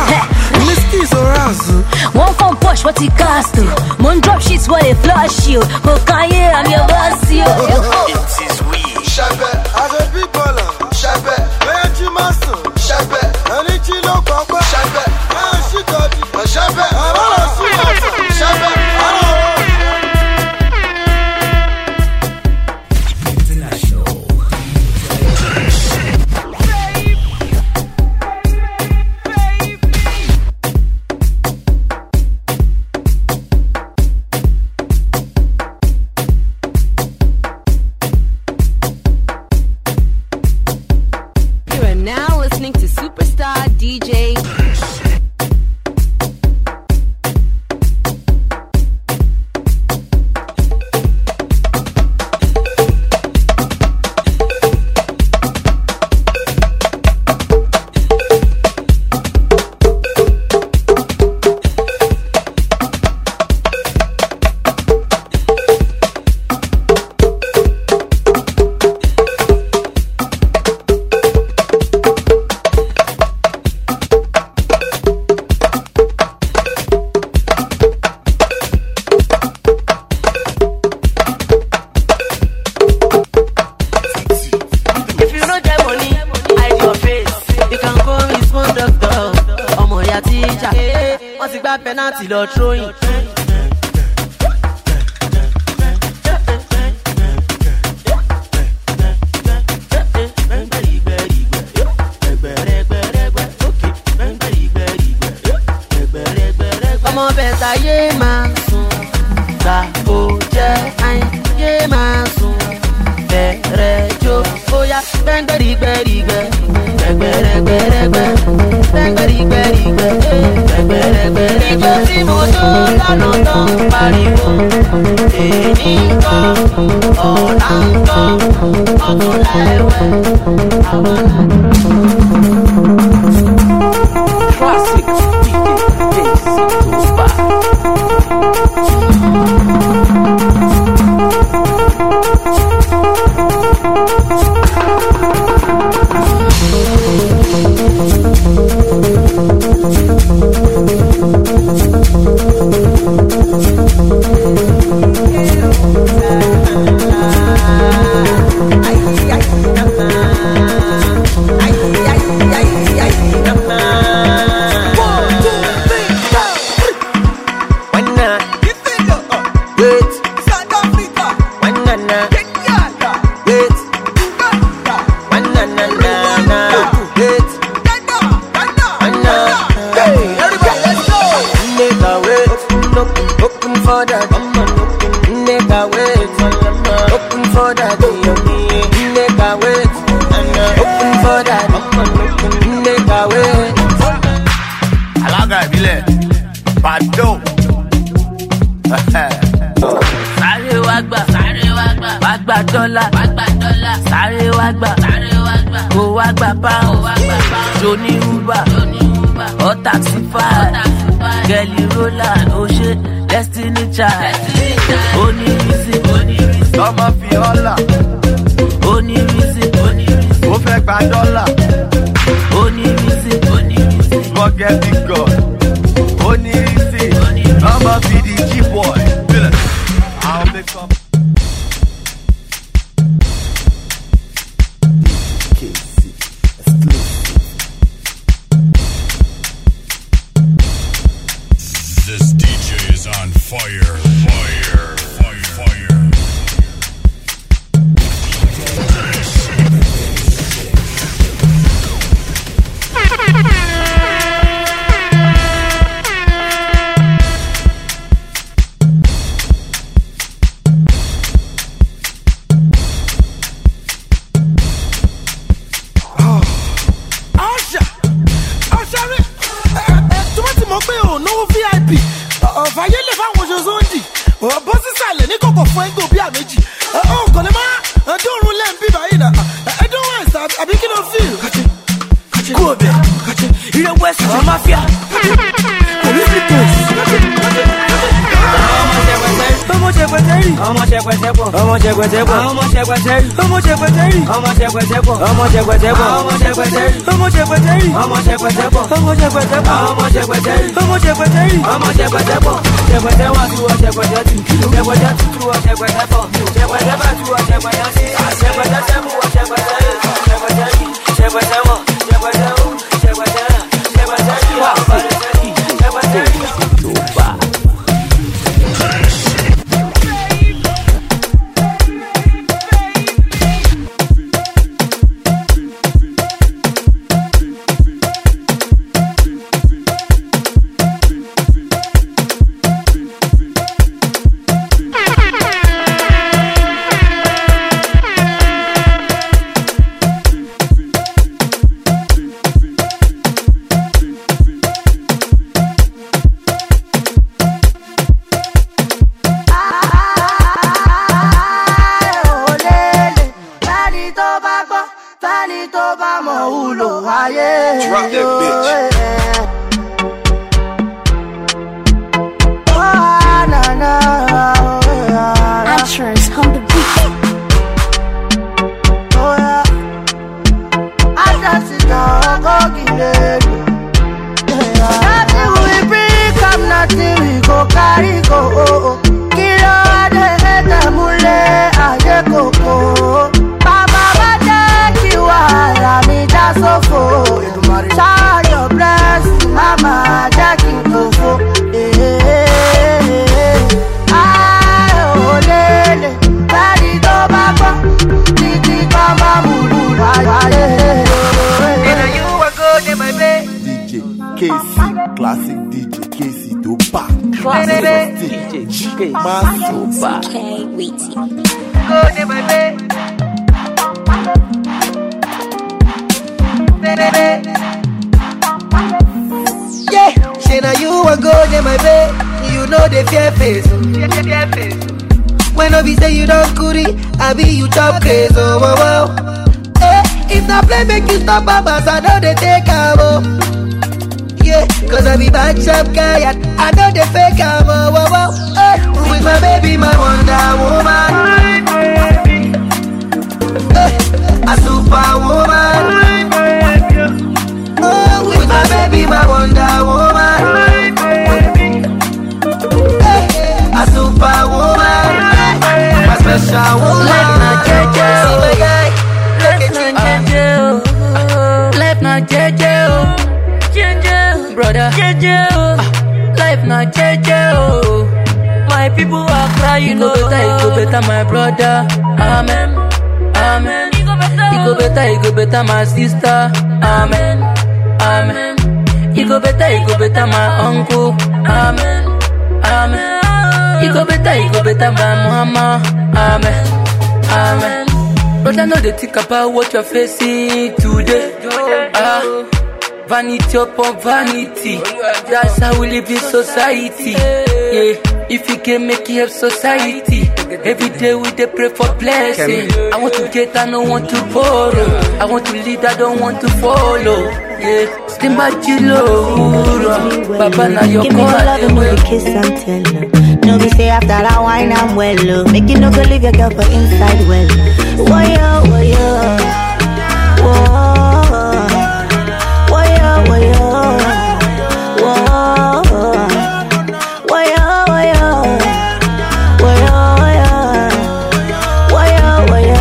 Wọ́n fọ́n push, wọ́n ti cast o. Mo ń drop shit, wọ́n lè flush you. Kò káyé àmì ọba sí o. Shabbat, as a big baller. Shabbat, where you must do. Shabbat, and it's you look up. Shabbat, oh she got it. Shabbat, I don't see that. Shabbat, I don't know. D J. Penalty lọ throwing. Ọmọ bẹ̀ta yé máa sùn, ta kò jẹ́ àyìn yé máa sùn, bẹ̀rẹ̀ jó bóyá gbẹ̀ngbẹ̀rìgbẹ̀rìgbẹ̀ gbẹ̀gbẹ̀rẹ̀gbẹ̀rẹ̀gbẹ̀ gbẹ̀ngbẹ̀rìgbẹ̀rìgbẹ̀ gbẹ̀gbẹ̀rẹ̀gbẹ̀rẹ̀. Ìjọ tí mo jó lánàá tán pariwo, èyí ń kọ́, ọ̀la ń kọ́, ọ̀túnla ẹ̀wẹ̀, àwọn classic D J Super. or taxify. Girl, you roll on, oh shit, destiny child. Only reason, only reason. I'm a fiola. Only reason, only reason. Go back by dollar. Only reason, only reason. Forget big God. Only reason. I'm a B D G boy. I'll make up. This D J is on fire, fire, fire, fire. Fayele fáwọn Jozondi, bó sísàlẹ̀ ní kòkò fún ẹgbẹ́ òbí àméjì. Kò lè máa dóorun lẹ́ǹbí báyìí náà. Ẹdún west àbí kí ló fi? Kú ọbẹ̀, ilé west àwọn máfíà. Police police. Ọmọ ṣẹpẹtẹrì, ọmọ ṣẹpẹtẹpọ̀, ọmọ ṣẹpẹtẹpọ̀, ọmọ ṣẹpẹtẹrì, ọmọ ṣẹpẹtẹrì, ọmọ ṣẹpẹtẹpọ̀, ọmọ ṣẹpẹtẹpọ̀, ọmọ ṣẹpẹtẹrì, ọmọ ṣẹpẹtẹrì, ọmọ ṣẹpẹtẹpọ̀, ọmọ ṣẹpẹtẹpọ̀, ọmọ ṣẹpẹtẹrì, ọmọ ṣẹpẹtẹrì, ọmọ ṣẹpẹtẹpọ̀, ṣẹpẹtẹ wá sí wọ ṣẹpẹtẹ tù, ṣẹpẹtẹ tù tù wọ ṣẹpẹtẹpọ̀, ṣẹpẹtẹ bá tù wọ ṣẹpẹtẹ sí, ṣẹpẹtẹ sẹ́mu wọ ṣẹpẹtẹ, ṣẹpẹtẹrì, ṣẹpẹtẹ wọ, ṣẹpẹtẹ wọ, ṣẹpẹtẹ rà, ṣẹpẹtẹrì wà, ṣẹpẹtẹrì, ṣẹpẹtẹrì. Drop that bitch. Actress on the beat. Oh yeah, I just sit down, go get it. Nothing we bring, come nothing we go carry go. Kilo ade ete mule aye koko. Baba bade kiwala mi jasofo. Shower your blessing, mama jacking kofo. K C, classic D J K C to back. Classic D J K Maso back. K Weezy. Go to my bed. Yeah, say now you want go to my bed. You know the fear face. When I be say you don't goody, I be you top crazy. Oh wow wow. Eh, if not play make you stop, mama, I know they take out. Yeah, cause I be bad shop guy and I know they fake I'm oh, oh, oh, hey, with my baby, my Wonder Woman. Hey, a superwoman. Oh, with my baby, my Wonder Woman. Hey, a superwoman. My special woman. Life not Jeje, oh my guy. Life not Jeje, oh. Life not Jeje, oh. Brother, Jeje, oh. Life not Jeje, oh. My people are crying, oh. It go better, it go better, my brother. Amen, amen. It go better, it go better, my sister. Amen, amen. It go better, it go better, my uncle. Amen, amen. It go better, it go better, my mama. Amen, amen. Brother, know they think about what you're facing today. Ah. Vanity upon vanity. That's how we live in society. Yeah, if you can make it help society. Every day we dey pray for blessing. I want to get, I don't want to borrow. I want to lead, I don't want to follow. Yeah, stand by Jilo. Baba na your Give me the love and move the kiss and tell her. No be say after that wine I'm well low. Make you no go leave your girl for inside well. Whoa yo, whoa yo. Whoa. Whoa yo, whoa yo. Whoa. Whoa yo, whoa yo. Whoa yo, whoa yo. Whoa yo, whoa yo.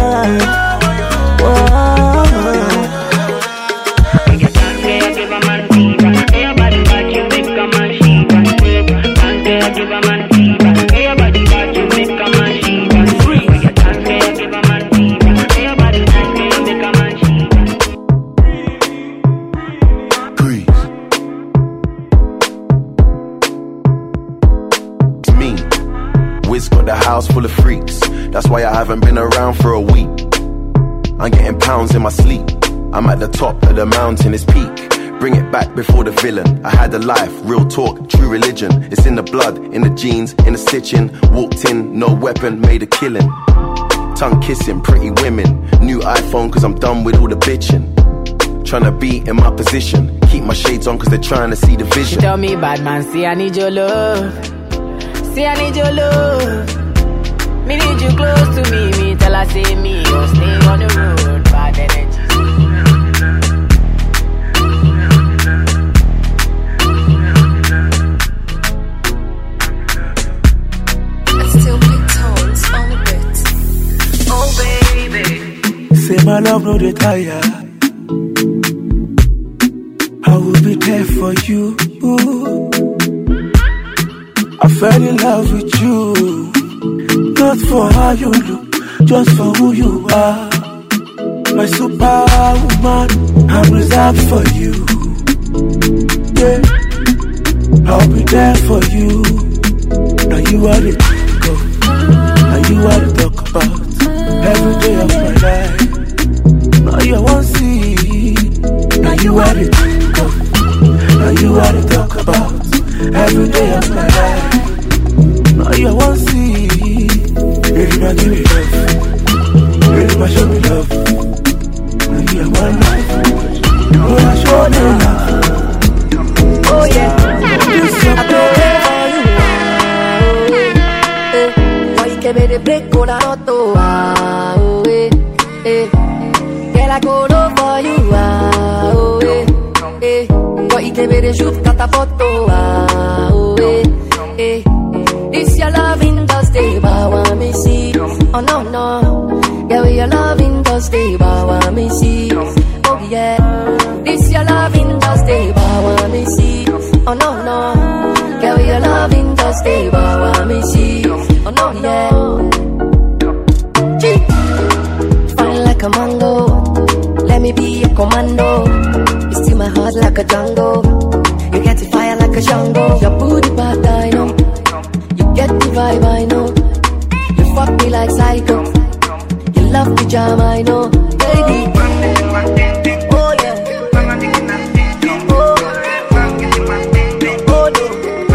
House full of freaks, that's why I haven't been around for a week. I'm getting pounds in my sleep. I'm at the top of the mountain, it's peak. Bring it back before the villain. I had a life, real talk, true religion. It's in the blood, in the jeans, in the stitching. Walked in, no weapon, made a killing. Tongue kissing, pretty women. New iPhone cause I'm done with all the bitching. Tryna be in my position. Keep my shades on cause they're trying to see the vision. She tell me, bad man, see I need your love. See I need your love. Me need you close to me, me tell her say me, oh stay on the road, bad energy. It's still big tones on the bit. Oh baby. Say my love no dey tire. I will be there for you. I fell in love with you. Not for how you look, just for who you are. My superwoman, I'm reserved for you. Yeah, I'll be there for you. Now you are the go, now you are the talk about every day of my life. Now you want see, now you are the go, now you are the talk about every day of my life. Now you want see. Baby, man, give me love. Baby, man, show me love. Now you are one life. You wanna show me love. Oh yeah, I go there for you. Why you can't make the break on a auto? Oh eh, eh. Girl, I go low for you. Oh eh, eh. Why you can't make the shoot catapulto? Oh eh, eh. This your loving does stay by what me see. Oh no no, yeah we your loving does stay by what me see. Oh yeah, this your loving does stay by what me see. Oh no no, yeah we your loving does stay by what me see. Oh no yeah, Gee. Fine like a mango, let me be a commando. You steal my heart like a Django. You get the fire like a Shango. Your booty bad I know. Get the vibe, I know. You fuck me like psycho. You love the jam, I know. Baby. Oh yeah. Oh. Oh no.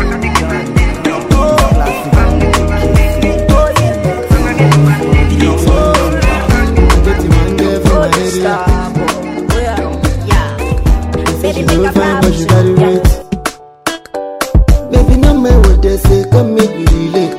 Baby, make a promise. Baby, no matter what they say, come make me relate.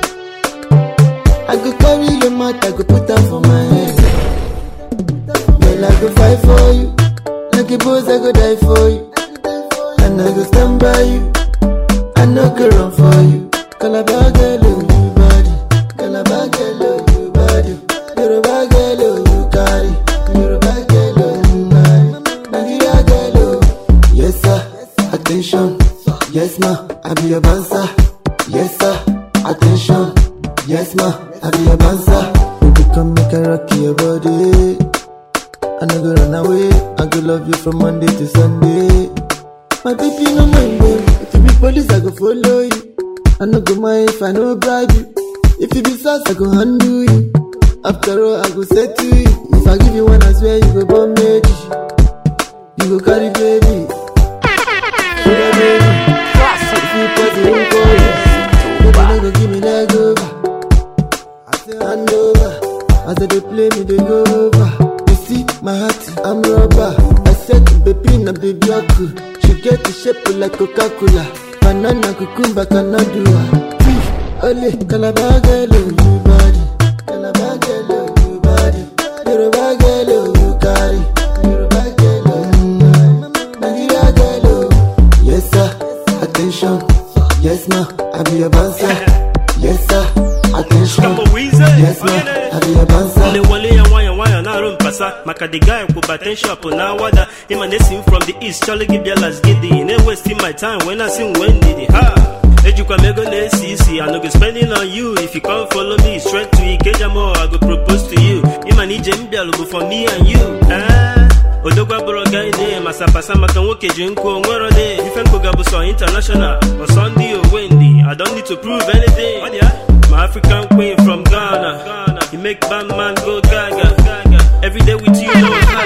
I go carry your mouth, I go put that for my head. Girl, I go fight for you. Like a boss, I go die for you. And I go stand by you. I no go run for you. Calabar girl, oh, you body. Calabar girl, oh, you body. Yoruba girl, oh, you carry. Yoruba girl, oh, you marry. Nigeria girl, oh, yes sir, attention. Yes ma, I be your bouncer. Yes sir, attention. Yes ma, I be your bouncer. Baby, come make a rock your body. I no go run away. I go love you from Monday to Sunday. My baby no mind me. If you be police, I go follow you. I no go mind if I no bribe you. If you be sus, I go handle you. After all, I go say to you. If I give you one, I swear you go bomb me. You go carry baby. baby na baby oku. She get the shape like Coca-Cola. Banana cucumber cannot do her. Ole Calabar girl, oh you body. Calabar girl, oh you body. Yoruba girl, oh you carry. Yoruba girl, oh Nigeria girl, oh yes sir, attention. Yes ma, I be a bouncer. Yes sir, attention. Yes ma, I be a bouncer. Le wale ya waya waya na rum pasa. Maka the guy ku batten shop na wada. Him and him from the east, Charlie give ya last giddy. Ain't wasting my time when I sing when did it ha. Ejuka mego le C C, I no go spending on you. If you come follow me straight to Ikejamo, I go propose to you. Him and Ijembia go for me and you. Ah. Odogwa boroga ide masapasa makanwoke jinko ngorode. Ifenko gabuso international or Sunday or Wendy. I don't need to prove anything. My African queen from Ghana. You make bad man go gaga. Every day with you, no